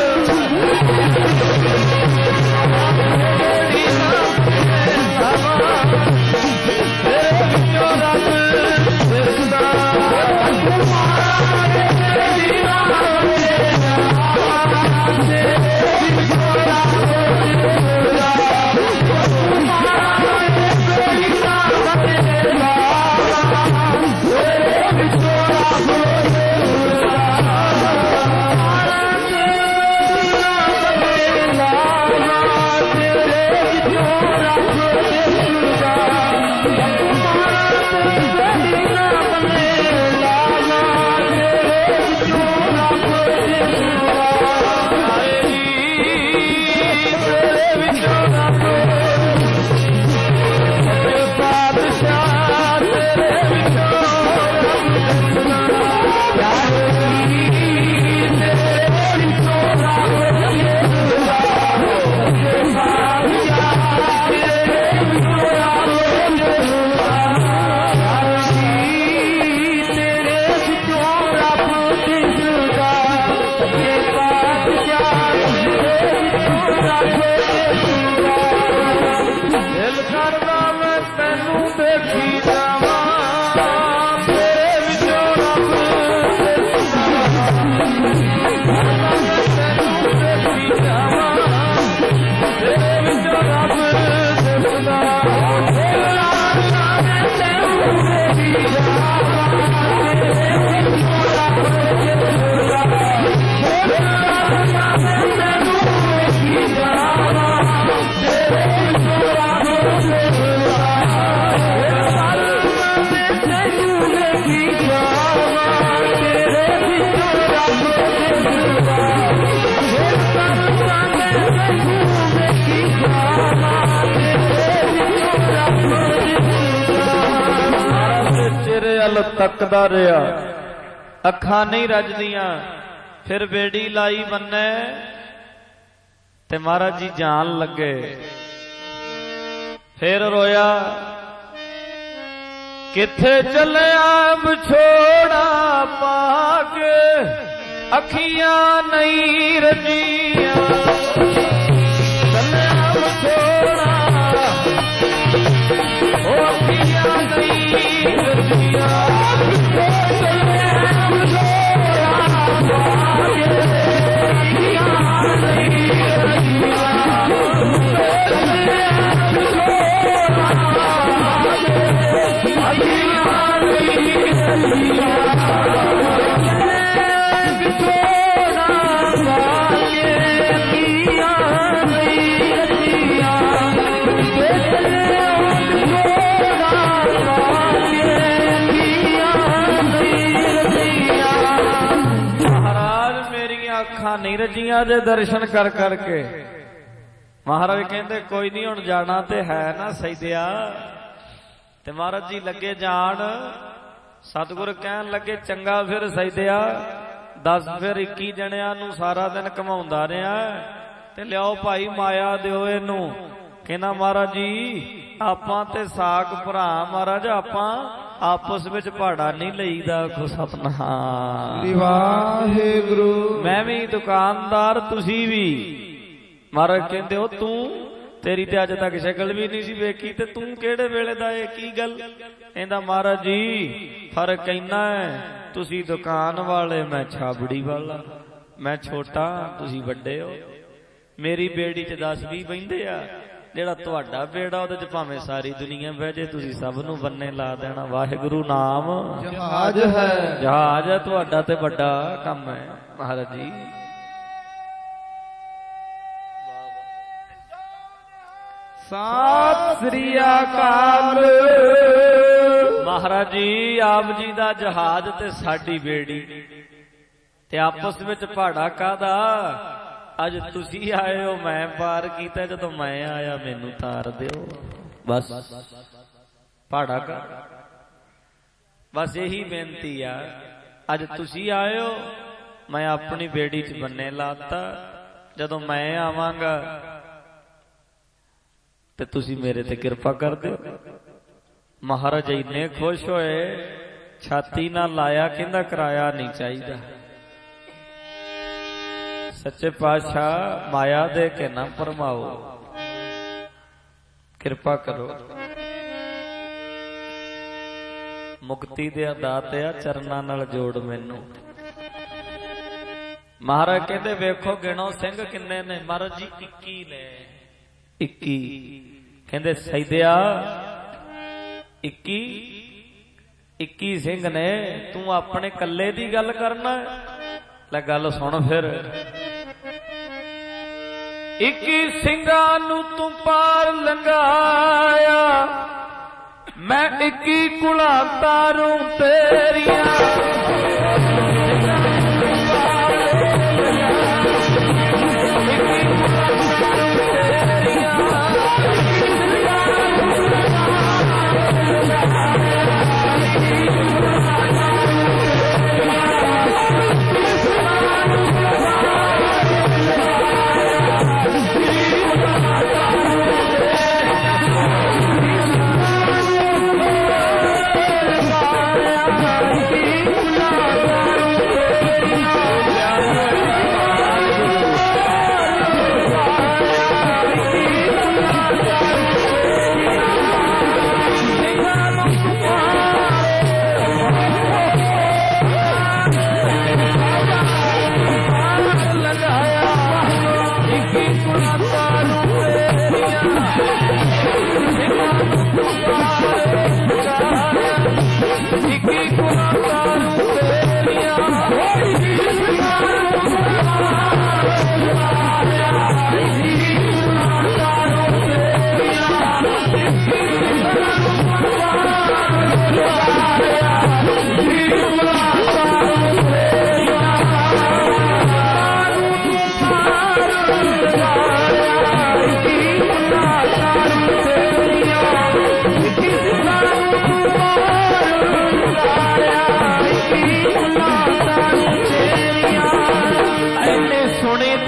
[SPEAKER 2] बेड़ी ना बन्ने लावा तेरे विचों रब दिसदा। ਦਿਲ ਕਰਦਾ ਮੈਂ ਤੈਨੂੰ ਦੇਖੀ ਜਾਵਾਂ ਤੇਰੇ ਵਿੱਚੋਂ ਰੱਬ ਤੈਨੂੰ ਦੇਖੀ ਜਾਵਾਂ ਤੇਰੇ ਵਿੱਚੋਂ ਰੱਬ ਦਿਸਦਾ ਤੱਕਦਾ ਰਿਹਾ, ਅੱਖਾਂ ਨਹੀਂ ਰੱਜਦੀਆਂ। ਫਿਰ ਬੇੜੀ ਲਾਈ ਬੰਨੇ ਤੇ ਮਹਾਰਾਜ ਜੀ ਜਾਣ ਲੱਗੇ। ਫਿਰ ਰੋਇਆ, ਕਿੱਥੇ ਚੱਲਿਆ ਵਿਛੋੜਾ ਪਾ ਕੇ, ਅੱਖੀਆਂ ਨਹੀਂ ਰੱਜੀਆਂ। ਚੱਲਿਆ ਵਿਛੋੜਾ ਉਹ ਅੱਖੀਆਂ ਨਹੀਂ ਰੱਜੀਆਂ। ਅੱਖਾਂ ਨਹੀਂ ਰੱਜੀਆਂ ਜੇ ਦਰਸ਼ਨ ਕਰ ਕਰਕੇ। ਮਹਾਰਾਜ ਕਹਿੰਦੇ ਕੋਈ ਨਹੀਂ, ਹੁਣ ਜਾਣਾ ਤੇ ਹੈ ਨਾ ਸੈਦਿਆ। ਤੇ ਮਹਾਰਾਜ ਜੀ ਲੱਗੇ ਜਾਣ। ਸਤਿਗੁਰ ਕਹਿਣ ਲੱਗੇ ਚੰਗਾ ਫਿਰ ਸੈਦਿਆ, 10 ਫਿਰ 21 ਜਣਿਆਂ ਨੂੰ ਸਾਰਾ ਦਿਨ ਘਮਾਉਂਦਾ ਰਿਹਾ ਤੇ ਲਿਆਓ ਭਾਈ ਮਾਇਆ ਦਿਓ ਇਹਨੂੰ। ਕਹਿੰਦਾ ਮਹਾਰਾਜ ਜੀ ਆਪਾਂ ਤੇ ਸਾਕ ਭਰਾ, ਮਹਾਰਾਜ ਆਪਾਂ ਆਪਸ ਵਿੱਚ ਪਹਾੜਾ ਨਹੀਂ ਲਈਦਾ। ਖੁ ਸਤਨਾਮ ਵਾਹਿਗੁਰੂ। ਮੈਂ ਵੀ ਦੁਕਾਨਦਾਰ, ਤੁਸੀਂ ਵੀ। ਮਹਾਰਾਜ ਕਹਿੰਦੇ ਹੋ ਤੂੰ, ਤੇਰੀ ਤੇ ਅੱਜ ਤੱਕ ਸ਼ਕਲ ਵੀ ਨਹੀਂ ਸੀ ਵੇਖੀ ਤੇ ਤੂੰ ਕਿਹੜੇ ਵੇਲੇ ਦਾ ਇਹ ਕੀ ਗੱਲ? ਕਹਿੰਦਾ ਮਹਾਰਾਜ ਜੀ ਫਰਕ ਇੰਨਾ ਹੈ, ਤੁਸੀਂ ਦੁਕਾਨ ਵਾਲੇ, ਮੈਂ ਛਾਬੜੀ ਵਾਲਾ। ਮੈਂ ਛੋਟਾ, ਤੁਸੀਂ ਵੱਡੇ ਹੋ। ਮੇਰੀ ਬੇੜੀ 'ਚ 10-20 ਬਹਿੰਦੇ ਆ, ਜਿਹੜਾ ਤੁਹਾਡਾ ਬੇੜਾ ਉਹਦੇ 'ਚ ਭਾਵੇਂ ਸਾਰੀ ਦੁਨੀਆ ਬਹਿ ਜੇ, ਤੁਸੀਂ ਸਭ ਨੂੰ ਬੰਨੇ ਲਾ ਦੇਣਾ। ਵਾਹਿਗੁਰੂ ਨਾਮ ਜਹਾਜ਼ ਹੈ, ਜਹਾਜ਼ ਹੈ ਤੁਹਾਡਾ ਤੇ ਵੱਡਾ ਕੰਮ ਹੈ। ਮਹਾਰਾਜ ਜੀ ਸਤਿ ਸ੍ਰੀ ਅਕਾਲ। ਮਹਾਰਾਜ ਜੀ ਆਪ ਜੀ ਦਾ ਜਹਾਜ਼ ਤੇ ਸਾਡੀ ਬੇੜੀ ਤੇ ਆਪਸ ਵਿੱਚ ਪਹਾੜਾ ਕਾਹਦਾ? ਅੱਜ ਤੁਸੀਂ ਆਏ ਹੋ, ਮੈਂ ਪਾਰ ਕੀਤਾ, ਜਦੋਂ ਮੈਂ ਆਇਆ ਮੈਨੂੰ ਤਾਰ ਦਿਓ। ਬਸ ਪਹਾੜਾ ਕਰ, ਬਸ ਇਹੀ ਬੇਨਤੀ ਆ। ਅੱਜ ਤੁਸੀਂ ਆਏ ਹੋ, ਮੈਂ ਆਪਣੀ ਬੇੜੀ 'ਚ ਬੰਨੇ ਲਾਤਾ। ਜਦੋਂ ਮੈਂ ਆਵਾਂਗਾ ਤੇ ਤੁਸੀਂ ਮੇਰੇ ਤੇ ਕਿਰਪਾ ਕਰ ਦਿਓ। ਮਹਾਰਾਜ ਇੰਨੇ ਖੁਸ਼ ਹੋਏ, ਛਾਤੀ ਨਾਲ ਲਾਇਆ, ਕਹਿੰਦਾ ਕਿਰਾਇਆ ਨਹੀਂ ਚਾਹੀਦਾ। ਸੱਚੇ ਪਾਤਸ਼ਾਹ ਮਾਇਆ ਦੇ ਕੇ ਨਾ ਫਰਮਾਓ, ਕਿਰਪਾ ਕਰੋ। ਮੁਕਤੀ ਦੇ ਦਾਤਿਆ ਚਰਨਾਂ ਨਾਲ ਜੋੜ ਮੈਨੂੰ। ਮਹਾਰਾਜ ਕਹਿੰਦੇ ਵੇਖੋ ਗਿਣੋ ਸਿੰਘ ਕਿੰਨੇ ਨੇ? ਮਹਾਰਾਜ ਜੀ 21 ਨੇ। 21 ਕਹਿੰਦੇ ਸੈਦਿਆ 21 ਸਿੰਘ ਨੇ, ਤੂੰ ਆਪਣੇ ਕੱਲੇ ਦੀ ਗੱਲ ਕਰਨਾ? ਲੈ ਗੱਲ ਸੁਣ ਫਿਰ। 21 ਸਿੰਘਾਂ ਨੂੰ ਤੂੰ ਪਾਰ ਲੰਘਾਇਆ, ਮੈਂ 21 ਕੁਲਾਂ ਤਾਰੂ ਤੇਰੀਆਂ।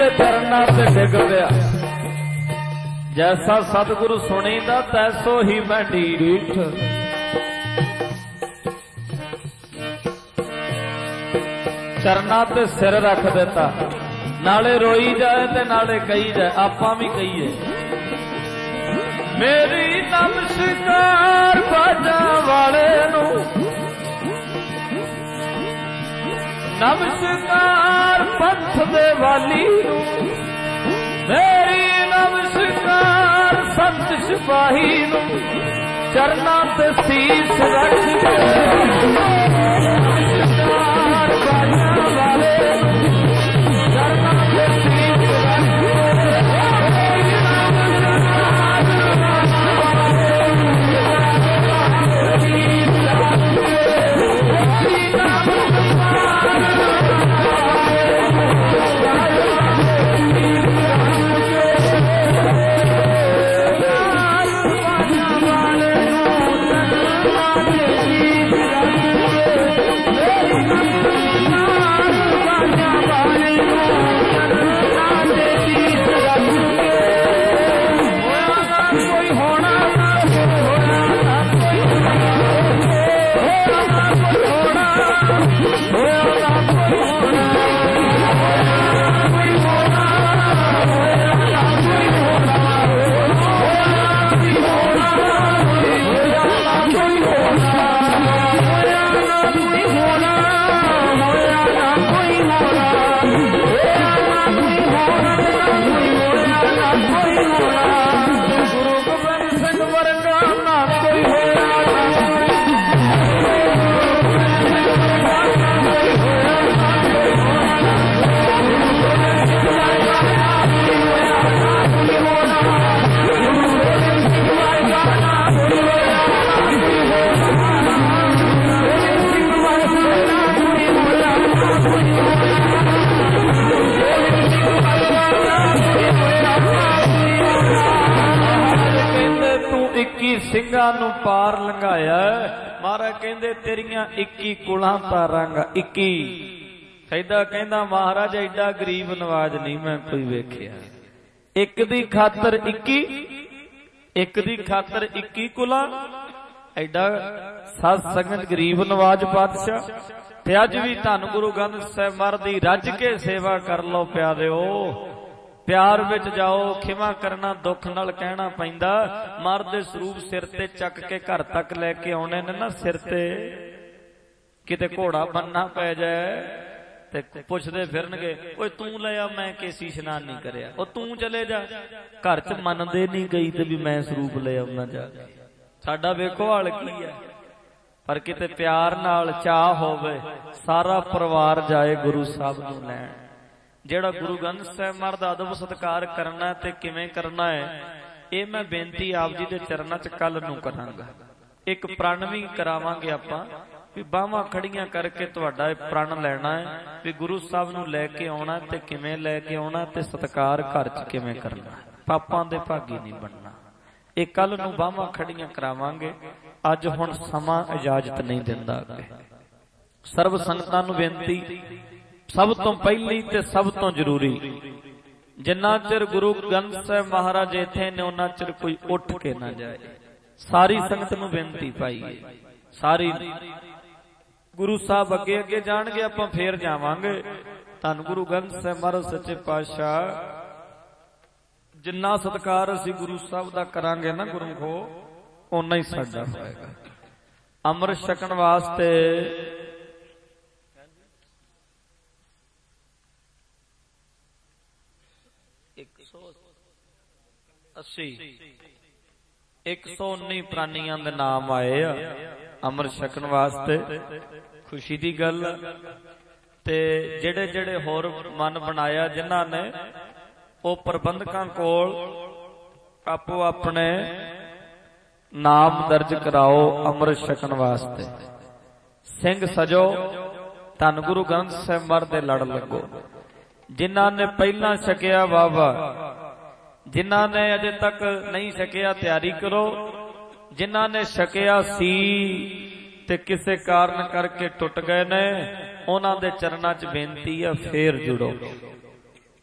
[SPEAKER 2] चरना ते डिग पिया। जैसा सतगुरु सुनीदा तैसो ही मैं ढीठ। चरना ते सिर रख देता, नाले रोई जाए ते नाले कही जाए, आपां भी कहीए। मेरी नमस्कार बाजा वाले नू, नमस्कार पंथ दे वाली नू, मेरी नमस्कार संत सिपाही नू, चरना ते सीस रख दे। नमस्कार बाजा वाले नू, चरना ते सीस रख दे। ਸਿੰਘਾਂ ਨੂੰ ਪਾਰ ਲੰਘਾਇਆ। ਮਹਾਰਾਜ ਕਹਿੰਦੇ ਤੇਰੀਆਂ 21 ਕੁਲਾਂ ਤਾਰਾਂਗਾ। 21 ਐਡਾ ਕਹਿੰਦਾ ਮਹਾਰਾਜ ਐਡਾ ਗਰੀਬ ਨਵਾਜ ਨਹੀਂ ਮੈਂ ਕੋਈ ਵੇਖਿਆ। ਇੱਕ ਦੀ ਖਾਤਰ 21, ਇੱਕ ਦੀ ਖਾਤਰ 21 ਕੁਲਾਂ। ਐਡਾ ਸਤ ਸੰਗਤ ਗਰੀਬ ਨਵਾਜ ਪਾਤਸ਼ਾਹ। ਤੇ ਅੱਜ ਵੀ ਧੰਨ ਗੁਰੂ ਗ੍ਰੰਥ ਸਾਹਿਬ ਮਹਾਰਾਜ ਦੀ ਰੱਜ ਕੇ ਸੇਵਾ ਕਰ ਲਓ ਪਿਆਰਿਓ। प्यार विच जाओ, खिमा करना दुख नाल कहना पैंदा। मर दे स्वरूप सिर ते चक के घर तक लैके आने ने ना, सिर ते किते घोड़ा बनना पै जाए ते पुछदे फिरनगे ओए तू ले आ, मैं केसी इशनान नहीं करया। ओ तू चले जा, घर च मनदे नहीं गई ते भी मैं स्वरूप ले आउना जा। साडा वेखो हाल की है। पर किते प्यार नाल चाह होवे, सारा परिवार जाए गुरु साहब नूं लैण। ਜਿਹੜਾ ਗੁਰੂ ਗ੍ਰੰਥ ਸਾਹਿਬ ਮਹਾਰਾਜ ਦਾ ਅਦਬ ਸਤਿਕਾਰ ਕਰਨਾ ਤੇ ਕਿਵੇਂ ਕਰਨਾ ਹੈ, ਇਹ ਮੈਂ ਬੇਨਤੀ ਆਪ ਜੀ ਦੇ ਚਰਨਾਂ 'ਚ ਕੱਲ ਨੂੰ ਕਰਾਂਗਾ। ਇੱਕ ਪ੍ਰਣ ਵੀ ਕਰਾਵਾਂਗੇ ਆਪਾਂ ਵੀ ਬਾਹਾਂ ਖੜੀਆਂ ਕਰਕੇ ਤੁਹਾਡਾ ਇਹ ਪ੍ਰਣ ਲੈਣਾ ਹੈ ਵੀ ਗੁਰੂ ਸਾਹਿਬ ਨੂੰ ਲੈ ਕੇ ਆਉਣਾ ਤੇ ਕਿਵੇਂ ਲੈ ਕੇ ਆਉਣਾ ਤੇ ਸਤਿਕਾਰ ਘਰ 'ਚ ਕਿਵੇਂ ਕਰਨਾ। ਪਾਪਾਂ ਦੇ ਭਾਗੀ ਨਹੀਂ ਬਣਨਾ। ਇਹ ਕੱਲ ਨੂੰ ਬਾਹਾਂ ਖੜੀਆਂ ਕਰਾਵਾਂਗੇ। ਅੱਜ ਹੁਣ ਸਮਾਂ ਇਜਾਜ਼ਤ ਨਹੀਂ ਦਿੰਦਾ। ਸਰਬ ਸੰਗਤਾਂ ਨੂੰ ਬੇਨਤੀ, सब तो पहली ते सब तो जरूरी, जिन्ना चिर गुरु ग्रंथ साहिब महाराज इत्थे ने उन्ना चिर कोई उठ के ना जाए। सारी संगत नूं बेनती पाईए, सारी गुरु साहब अगे अगे जाणगे, आपां फेर जावांगे। धन गुरु ग्रंथ साहिब महाराज सच्चे पातशाह जिन्ना सत्कार असीं गुरु साहब दा करांगे ना गुरमुखो, उन्ना ही साडा होएगा। अमृत छकण वास्ते 119 प्राणियां दे नाम आए अमृत छकण वास्ते। खुशी दी गल ते जेड़े जेड़े होर मन बनाया जिन्हां ने वो प्रबंधकां कोल आपो अपने नाम दर्ज कराओ अमृत छकण वास्ते। सिंह सजो, धन गुरु ग्रंथ साहिब महाराज दे लड़ लगो। जिन्हां ने पहला छकिया वाह वाह, जिन्हां ने अजे तक नहीं छकिया तैयारी करो। जिन्हां ने छकिया सी ते किसे कारण करके टुट गए ने, उन्हां दे चरनां च बेनती है फेर जुड़ो।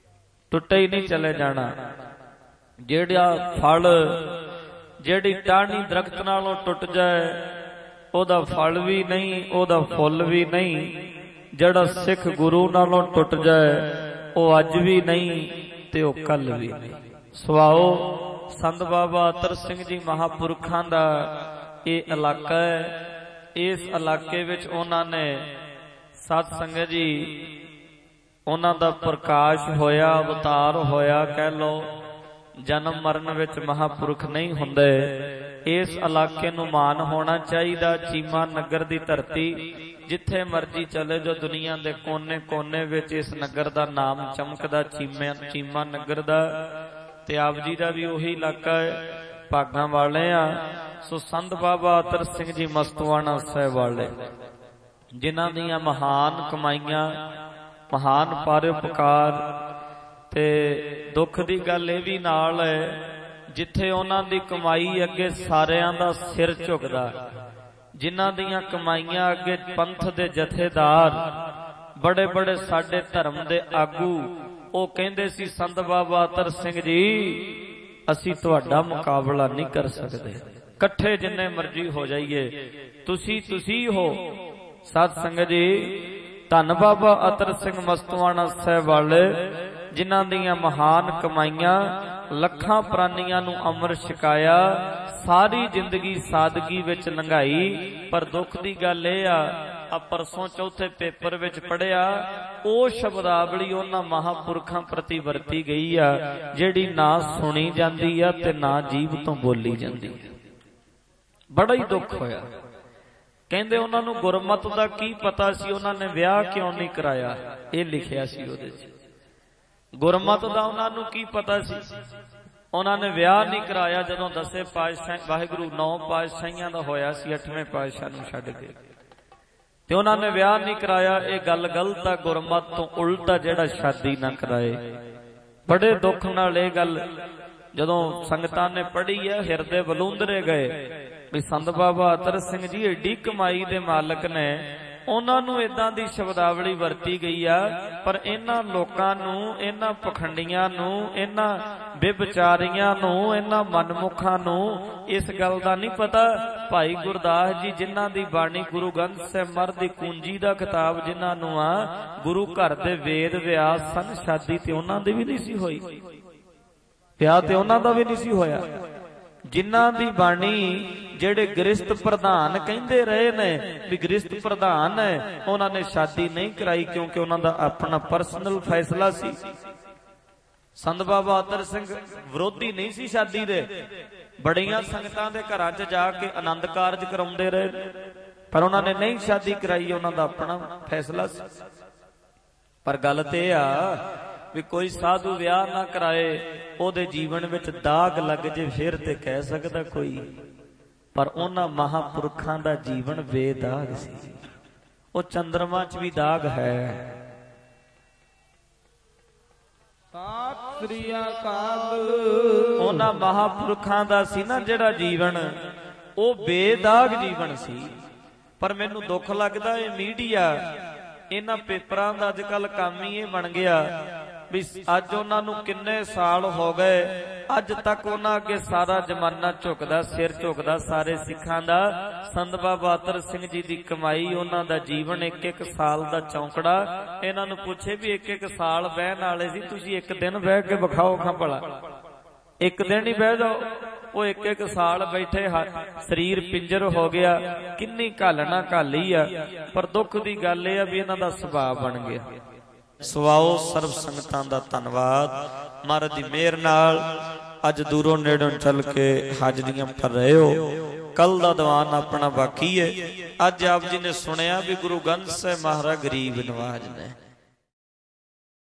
[SPEAKER 2] ਟੁੱਟੇ ਹੀ ਨਹੀਂ ਚਲੇ ਜਾਣਾ। ਜਿਹੜਾ ਫਲ ਜਿਹੜੀ ਟਾਹਣੀ ਦਰਖਤ ਨਾਲੋਂ ਟੁੱਟ ਜਾਏ ਉਹਦਾ ਫਲ ਵੀ ਨਹੀਂ, ਉਹਦਾ ਫੁੱਲ ਵੀ ਨਹੀਂ। ਜਿਹੜਾ ਸਿੱਖ ਗੁਰੂ ਨਾਲੋਂ ਟੁੱਟ ਜਾਏ ਉਹ ਅੱਜ ਵੀ ਨਹੀਂ ਤੇ ਉਹ ਕੱਲ ਵੀ ਨਹੀਂ। ਸੁਆਓ ਸੰਤ ਬਾਬਾ ਅਤਰ ਸਿੰਘ ਜੀ ਮਹਾਂਪੁਰਖਾਂ ਦਾ ਇਹ ਇਲਾਕਾ ਹੈ। ਇਸ ਇਲਾਕੇ ਵਿੱਚ ਉਹਨਾਂ ਨੇ ਸਤ ਸੰਗਤ ਜੀ ਉਹਨਾਂ ਦਾ ਪ੍ਰਕਾਸ਼ ਹੋਇਆ, ਅਵਤਾਰ ਹੋਇਆ ਕਹਿ ਲੋ। ਜਨਮ ਮਰਨ ਵਿੱਚ ਮਹਾਂਪੁਰਖ ਨਹੀਂ ਹੁੰਦੇ। ਇਸ ਇਲਾਕੇ ਨੂੰ ਮਾਣ ਹੋਣਾ ਚਾਹੀਦਾ। ਚੀਮਾ ਨਗਰ ਦੀ ਧਰਤੀ, ਜਿੱਥੇ ਮਰਜੀ ਚਲੇ ਜੋ ਦੁਨੀਆ ਦੇ ਕੋਨੇ ਕੋਨੇ ਵਿੱਚ ਇਸ ਨਗਰ ਦਾ ਨਾਮ ਚਮਕਦਾ, ਚੀਮਾ ਨਗਰ ਦਾ। ਤੇ ਆਪ ਜੀ ਦਾ ਵੀ ਉਹੀ ਇਲਾਕਾ ਹੈ। ਭਾਗਾਂ ਵਾਲੇ ਆ। ਸੋ ਸੰਤ ਬਾਬਾ ਅਤਰ ਸਿੰਘ ਜੀ ਮਸਤਵਾਣਾ ਸਾਹਿਬ ਵਾਲੇ, ਜਿਨ੍ਹਾਂ ਦੀਆਂ ਮਹਾਨ ਕਮਾਈਆਂ, ਮਹਾਨ ਪਰਉਪਕਾਰ। ਤੇ ਦੁੱਖ ਦੀ ਗੱਲ ਇਹ ਵੀ ਨਾਲ ਹੈ, ਜਿੱਥੇ ਉਹਨਾਂ ਦੀ ਕਮਾਈ ਅੱਗੇ ਸਾਰਿਆਂ ਦਾ ਸਿਰ ਝੁਕਦਾ। ਜਿਨ੍ਹਾਂ ਦੀਆਂ ਕਮਾਈਆਂ ਅੱਗੇ ਪੰਥ ਦੇ ਜਥੇਦਾਰ, ਬੜੇ ਬੜੇ ਸਾਡੇ ਧਰਮ ਦੇ ਆਗੂ, ਉਹ ਕਹਿੰਦੇ ਸੀ ਸੰਤ ਬਾਬਾ ਅਤਰ ਸਿੰਘ ਜੀ ਅਸੀਂ ਤੁਹਾਡਾ ਮੁਕਾਬਲਾ ਨਹੀਂ ਕਰ ਸਕਦੇ। ਇਕੱਠੇ ਜਿੰਨੇ ਮਰਜ਼ੀ ਹੋ ਜਾਈਏ, ਤੁਸੀਂ ਹੋ। ਸਤ ਸੰਗਤ ਜੀ, ਧੰਨ ਬਾਬਾ ਅਤਰ ਸਿੰਘ ਮਸਤਵਾਣਾ ਸਾਹਿਬ ਵਾਲੇ, ਜਿਨ੍ਹਾਂ ਦੀਆਂ ਮਹਾਨ ਕਮਾਈਆਂ, ਲੱਖਾਂ ਪ੍ਰਾਨੀਆਂ ਨੂੰ ਅੰਮ੍ਰਿਤ ਛਕਾਇਆ, ਸਾਰੀ ਜ਼ਿੰਦਗੀ ਸਾਦਗੀ ਵਿੱਚ ਲੰਘਾਈ। ਪਰ ਦੁੱਖ ਦੀ ਗੱਲ ਇਹ ਆ ਪਰਸੋਂ ਚੌਥੇ ਪੇਪਰ ਵਿੱਚ ਪੜ੍ਹਿਆ, ਉਹ ਸ਼ਬਦਾਵਲੀ ਉਹਨਾਂ ਮਹਾਂਪੁਰਖਾਂ ਪ੍ਰਤੀ ਵਰਤੀ ਗਈ ਆ ਜਿਹੜੀ ਨਾ ਸੁਣੀ ਜਾਂਦੀ ਆ ਤੇ ਨਾ ਜੀਭ ਤੋਂ ਬੋਲੀ ਜਾਂਦੀ। ਬੜਾ ਹੀ ਦੁੱਖ ਹੋਇਆ। ਕਹਿੰਦੇ ਉਹਨਾਂ ਨੂੰ ਗੁਰਮਤ ਦਾ ਕੀ ਪਤਾ ਸੀ, ਉਹਨਾਂ ਨੇ ਵਿਆਹ ਕਿਉਂ ਨਹੀਂ ਕਰਾਇਆ। ਇਹ ਲਿਖਿਆ ਸੀ ਉਹਦੇ 'ਚ। ਗੁਰਮਤ ਦਾ ਉਹਨਾਂ ਨੂੰ ਕੀ ਪਤਾ ਸੀ, ਉਹਨਾਂ ਨੇ ਵਿਆਹ ਨਹੀਂ ਕਰਾਇਆ। ਜਦੋਂ ਦਸੇ ਪਾਤਸ਼ਾਹ ਵਾਹਿਗੁਰੂ 9 ਪਾਤਸ਼ਾਹੀਆਂ ਦਾ ਹੋਇਆ ਸੀ, 8ਵੇਂ ਪਾਤਸ਼ਾਹ ਨੂੰ ਛੱਡ ਕੇ, ਤੇ ਉਹਨਾਂ ਨੇ ਵਿਆਹ ਨਹੀਂ ਕਰਾਇਆ। ਇਹ ਗੱਲ ਗਲਤ ਆ। ਗੁਰਮਤ ਤੋਂ ਉਲਟਾ ਜਿਹੜਾ ਸ਼ਾਦੀ ਨਾ ਕਰਾਏ। ਬੜੇ ਦੁੱਖ ਨਾਲ ਇਹ ਗੱਲ ਜਦੋਂ ਸੰਗਤਾਂ ਨੇ ਪੜ੍ਹੀ ਹੈ, ਹਿਰਦੇ ਬਲੂੰਦਰੇ ਗਏ ਵੀ ਸੰਤ ਬਾਬਾ ਅਤਰ ਸਿੰਘ ਜੀ ਏਡੀ ਕਮਾਈ ਦੇ ਮਾਲਕ ਨੇ, ਉਹਨਾਂ ਨੂੰ ਇਦਾਂ ਦੀ ਸ਼ਬਦਾਵਲੀ ਵਰਤੀ ਗਈ ਆ। ਪਰ ਇਹਨਾਂ ਲੋਕਾਂ ਨੂੰ, ਇਹਨਾਂ ਪਖੰਡੀਆਂ ਨੂੰ, ਇਹਨਾਂ ਬੇਵਿਚਾਰੀਆਂ ਨੂੰ, ਇਹਨਾਂ ਮਨਮੁਖਾਂ ਨੂੰ ਇਸ ਗੱਲ ਦਾ ਨਹੀਂ ਪਤਾ। ਭਾਈ ਗੁਰਦਾਸ ਜੀ ਜਿਨ੍ਹਾਂ ਦੀ ਬਾਣੀ ਗੁਰੂ ਗ੍ਰੰਥ ਸਾਹਿਬ ਮਹਾਰਾਜ ਦੀ ਕੁੰਜੀ ਦਾ ਕਿਤਾਬ ਜਿਨ੍ਹਾਂ ਨੂੰ ਆ, ਗੁਰੂ ਘਰ ਦੇ ਵੇਦ ਵਿਆਸ ਸਨ, ਸ਼ਾਦੀ ਤੇ ਉਹਨਾਂ ਦੀ ਵੀ ਨਹੀਂ ਸੀ ਹੋਈ, ਵਿਆਹ ਤੇ ਉਹਨਾਂ ਦਾ ਵੀ ਨਹੀਂ ਸੀ ਹੋਇਆ। ਜਿਨ੍ਹਾਂ ਦੀ ਬਾਣੀ ਜਿਹੜੇ ਗ੍ਰਸਤ ਪ੍ਰਧਾਨ ਕਹਿੰਦੇ ਰਹੇ ਨੇ ਵੀ ਗ੍ਰਸਤ ਪ੍ਰਧਾਨ ਹੈ, ਉਹਨਾਂ ਨੇ ਸ਼ਾਦੀ ਨਹੀਂ ਕਰਾਈ ਕਿਉਂਕਿ ਉਹਨਾਂ ਦਾ ਆਪਣਾ ਪਰਸਨਲ ਫੈਸਲਾ ਸੀ। ਸੰਤ ਬਾਬਾ ਅਤਰ ਸਿੰਘ ਵਿਰੋਧੀ ਨਹੀਂ ਸੀ ਸ਼ਾਦੀ ਦੇ। ਬੜੀਆਂ ਸੰਗਤਾਂ ਦੇ ਘਰਾਂ 'ਚ ਜਾ ਕੇ ਆਨੰਦ ਕਾਰਜ ਕਰਾਉਂਦੇ ਰਹੇ, ਪਰ ਉਹਨਾਂ ਨੇ ਨਹੀਂ ਸ਼ਾਦੀ ਕਰਾਈ। ਉਹਨਾਂ ਦਾ ਆਪਣਾ ਫੈਸਲਾ ਸੀ। ਪਰ ਗੱਲ ਤੇ ਆ ਵੀ ਕੋਈ ਸਾਧੂ ਵਿਆਹ ਨਾ ਕਰਾਏ, ਉਹਦੇ ਜੀਵਨ ਵਿੱਚ ਦਾਗ ਲੱਗ ਜੇ ਫਿਰ ਤੇ ਕਹਿ ਸਕਦਾ ਕੋਈ। ਪਰ ਉਹਨਾਂ ਮਹਾਂਪੁਰਖਾਂ ਦਾ ਜੀਵਨ ਬੇਦਾਗ ਸੀ। ਉਹ ਚੰਦਰਮਾ 'ਚ ਵੀ ਦਾਗ ਹੈ। ਸਤਿ ਸ੍ਰੀ ਅਕਾਲ। ਉਹਨਾਂ ਮਹਾਂਪੁਰਖਾਂ ਦਾ ਸੀ ਨਾ ਜਿਹੜਾ ਜੀਵਨ, ਉਹ ਬੇਦਾਗ ਜੀਵਨ ਸੀ। ਪਰ ਮੈਨੂੰ ਦੁੱਖ ਲੱਗਦਾ ਇਹ ਮੀਡੀਆ, ਇਹਨਾਂ ਪੇਪਰਾਂ ਦਾ ਅੱਜ ਕੱਲ ਕੰਮ ਹੀ ਇਹ ਬਣ ਗਿਆ ਵੀ ਅੱਜ ਉਹਨਾਂ ਨੂੰ ਕਿੰਨੇ ਸਾਲ ਹੋ ਗਏ, ਅੱਜ ਤੱਕ ਉਹਨਾਂ ਅੱਗੇ ਸਾਰਾ ਜ਼ਮਾਨਾ ਝੁਕਦਾ, ਸਿਰ ਝੁਕਦਾ ਸਾਰੇ ਸਿੱਖਾਂ ਦਾ। ਸੰਤ ਬਾਬਾ ਅਤਰ ਸਿੰਘ ਜੀ ਦੀ ਕਮਾਈ, ਉਹਨਾਂ ਦਾ ਜੀਵਨ, 1-1 ਸਾਲ ਦਾ ਚੌਂਕੜਾ। ਇਹਨਾਂ ਨੂੰ ਪੁੱਛੇ ਵੀ 1-1 ਸਾਲ ਬਹਿਣ ਵਾਲੇ ਸੀ, ਤੁਸੀਂ ਇੱਕ ਦਿਨ ਬਹਿ ਕੇ ਵਿਖਾਓ ਖਾਂ ਭਲਾ, ਇੱਕ ਦਿਨ ਹੀ ਬਹਿ ਜਾਓ। ਉਹ 1-1 ਸਾਲ ਬੈਠੇ, ਸਰੀਰ ਪਿੰਜਰ ਹੋ ਗਿਆ। ਕਿੰਨੀ ਘਾਲਣਾ ਘਾਲੀ ਆ। ਪਰ ਦੁੱਖ ਦੀ ਗੱਲ ਇਹ ਆ ਵੀ ਇਹਨਾਂ ਦਾ ਸੁਭਾਅ ਬਣ ਗਿਆ। ਸਵਾਓ ਸਰਬ ਸੰਗਤਾਂ ਦਾ ਧੰਨਵਾਦ। ਮਹਾਰਾਜ ਦੀ ਮਿਹਰ ਨਾਲ ਅੱਜ ਦੂਰੋਂ ਨੇੜੋਂ ਚੱਲ ਕੇ ਹਾਜ਼ਰੀਆਂ ਭਰ ਰਹੇ ਹੋ। ਕੱਲ ਦਾ ਦੀਵਾਨ ਆਪਣਾ ਬਾਕੀ ਹੈ। ਅੱਜ ਆਪ ਜੀ ਨੇ ਸੁਣਿਆ ਵੀ ਗੁਰੂ ਗ੍ਰੰਥ ਸਾਹਿਬ ਮਹਾਰਾਜ ਗਰੀਬ ਨਵਾਜ ਨੇ।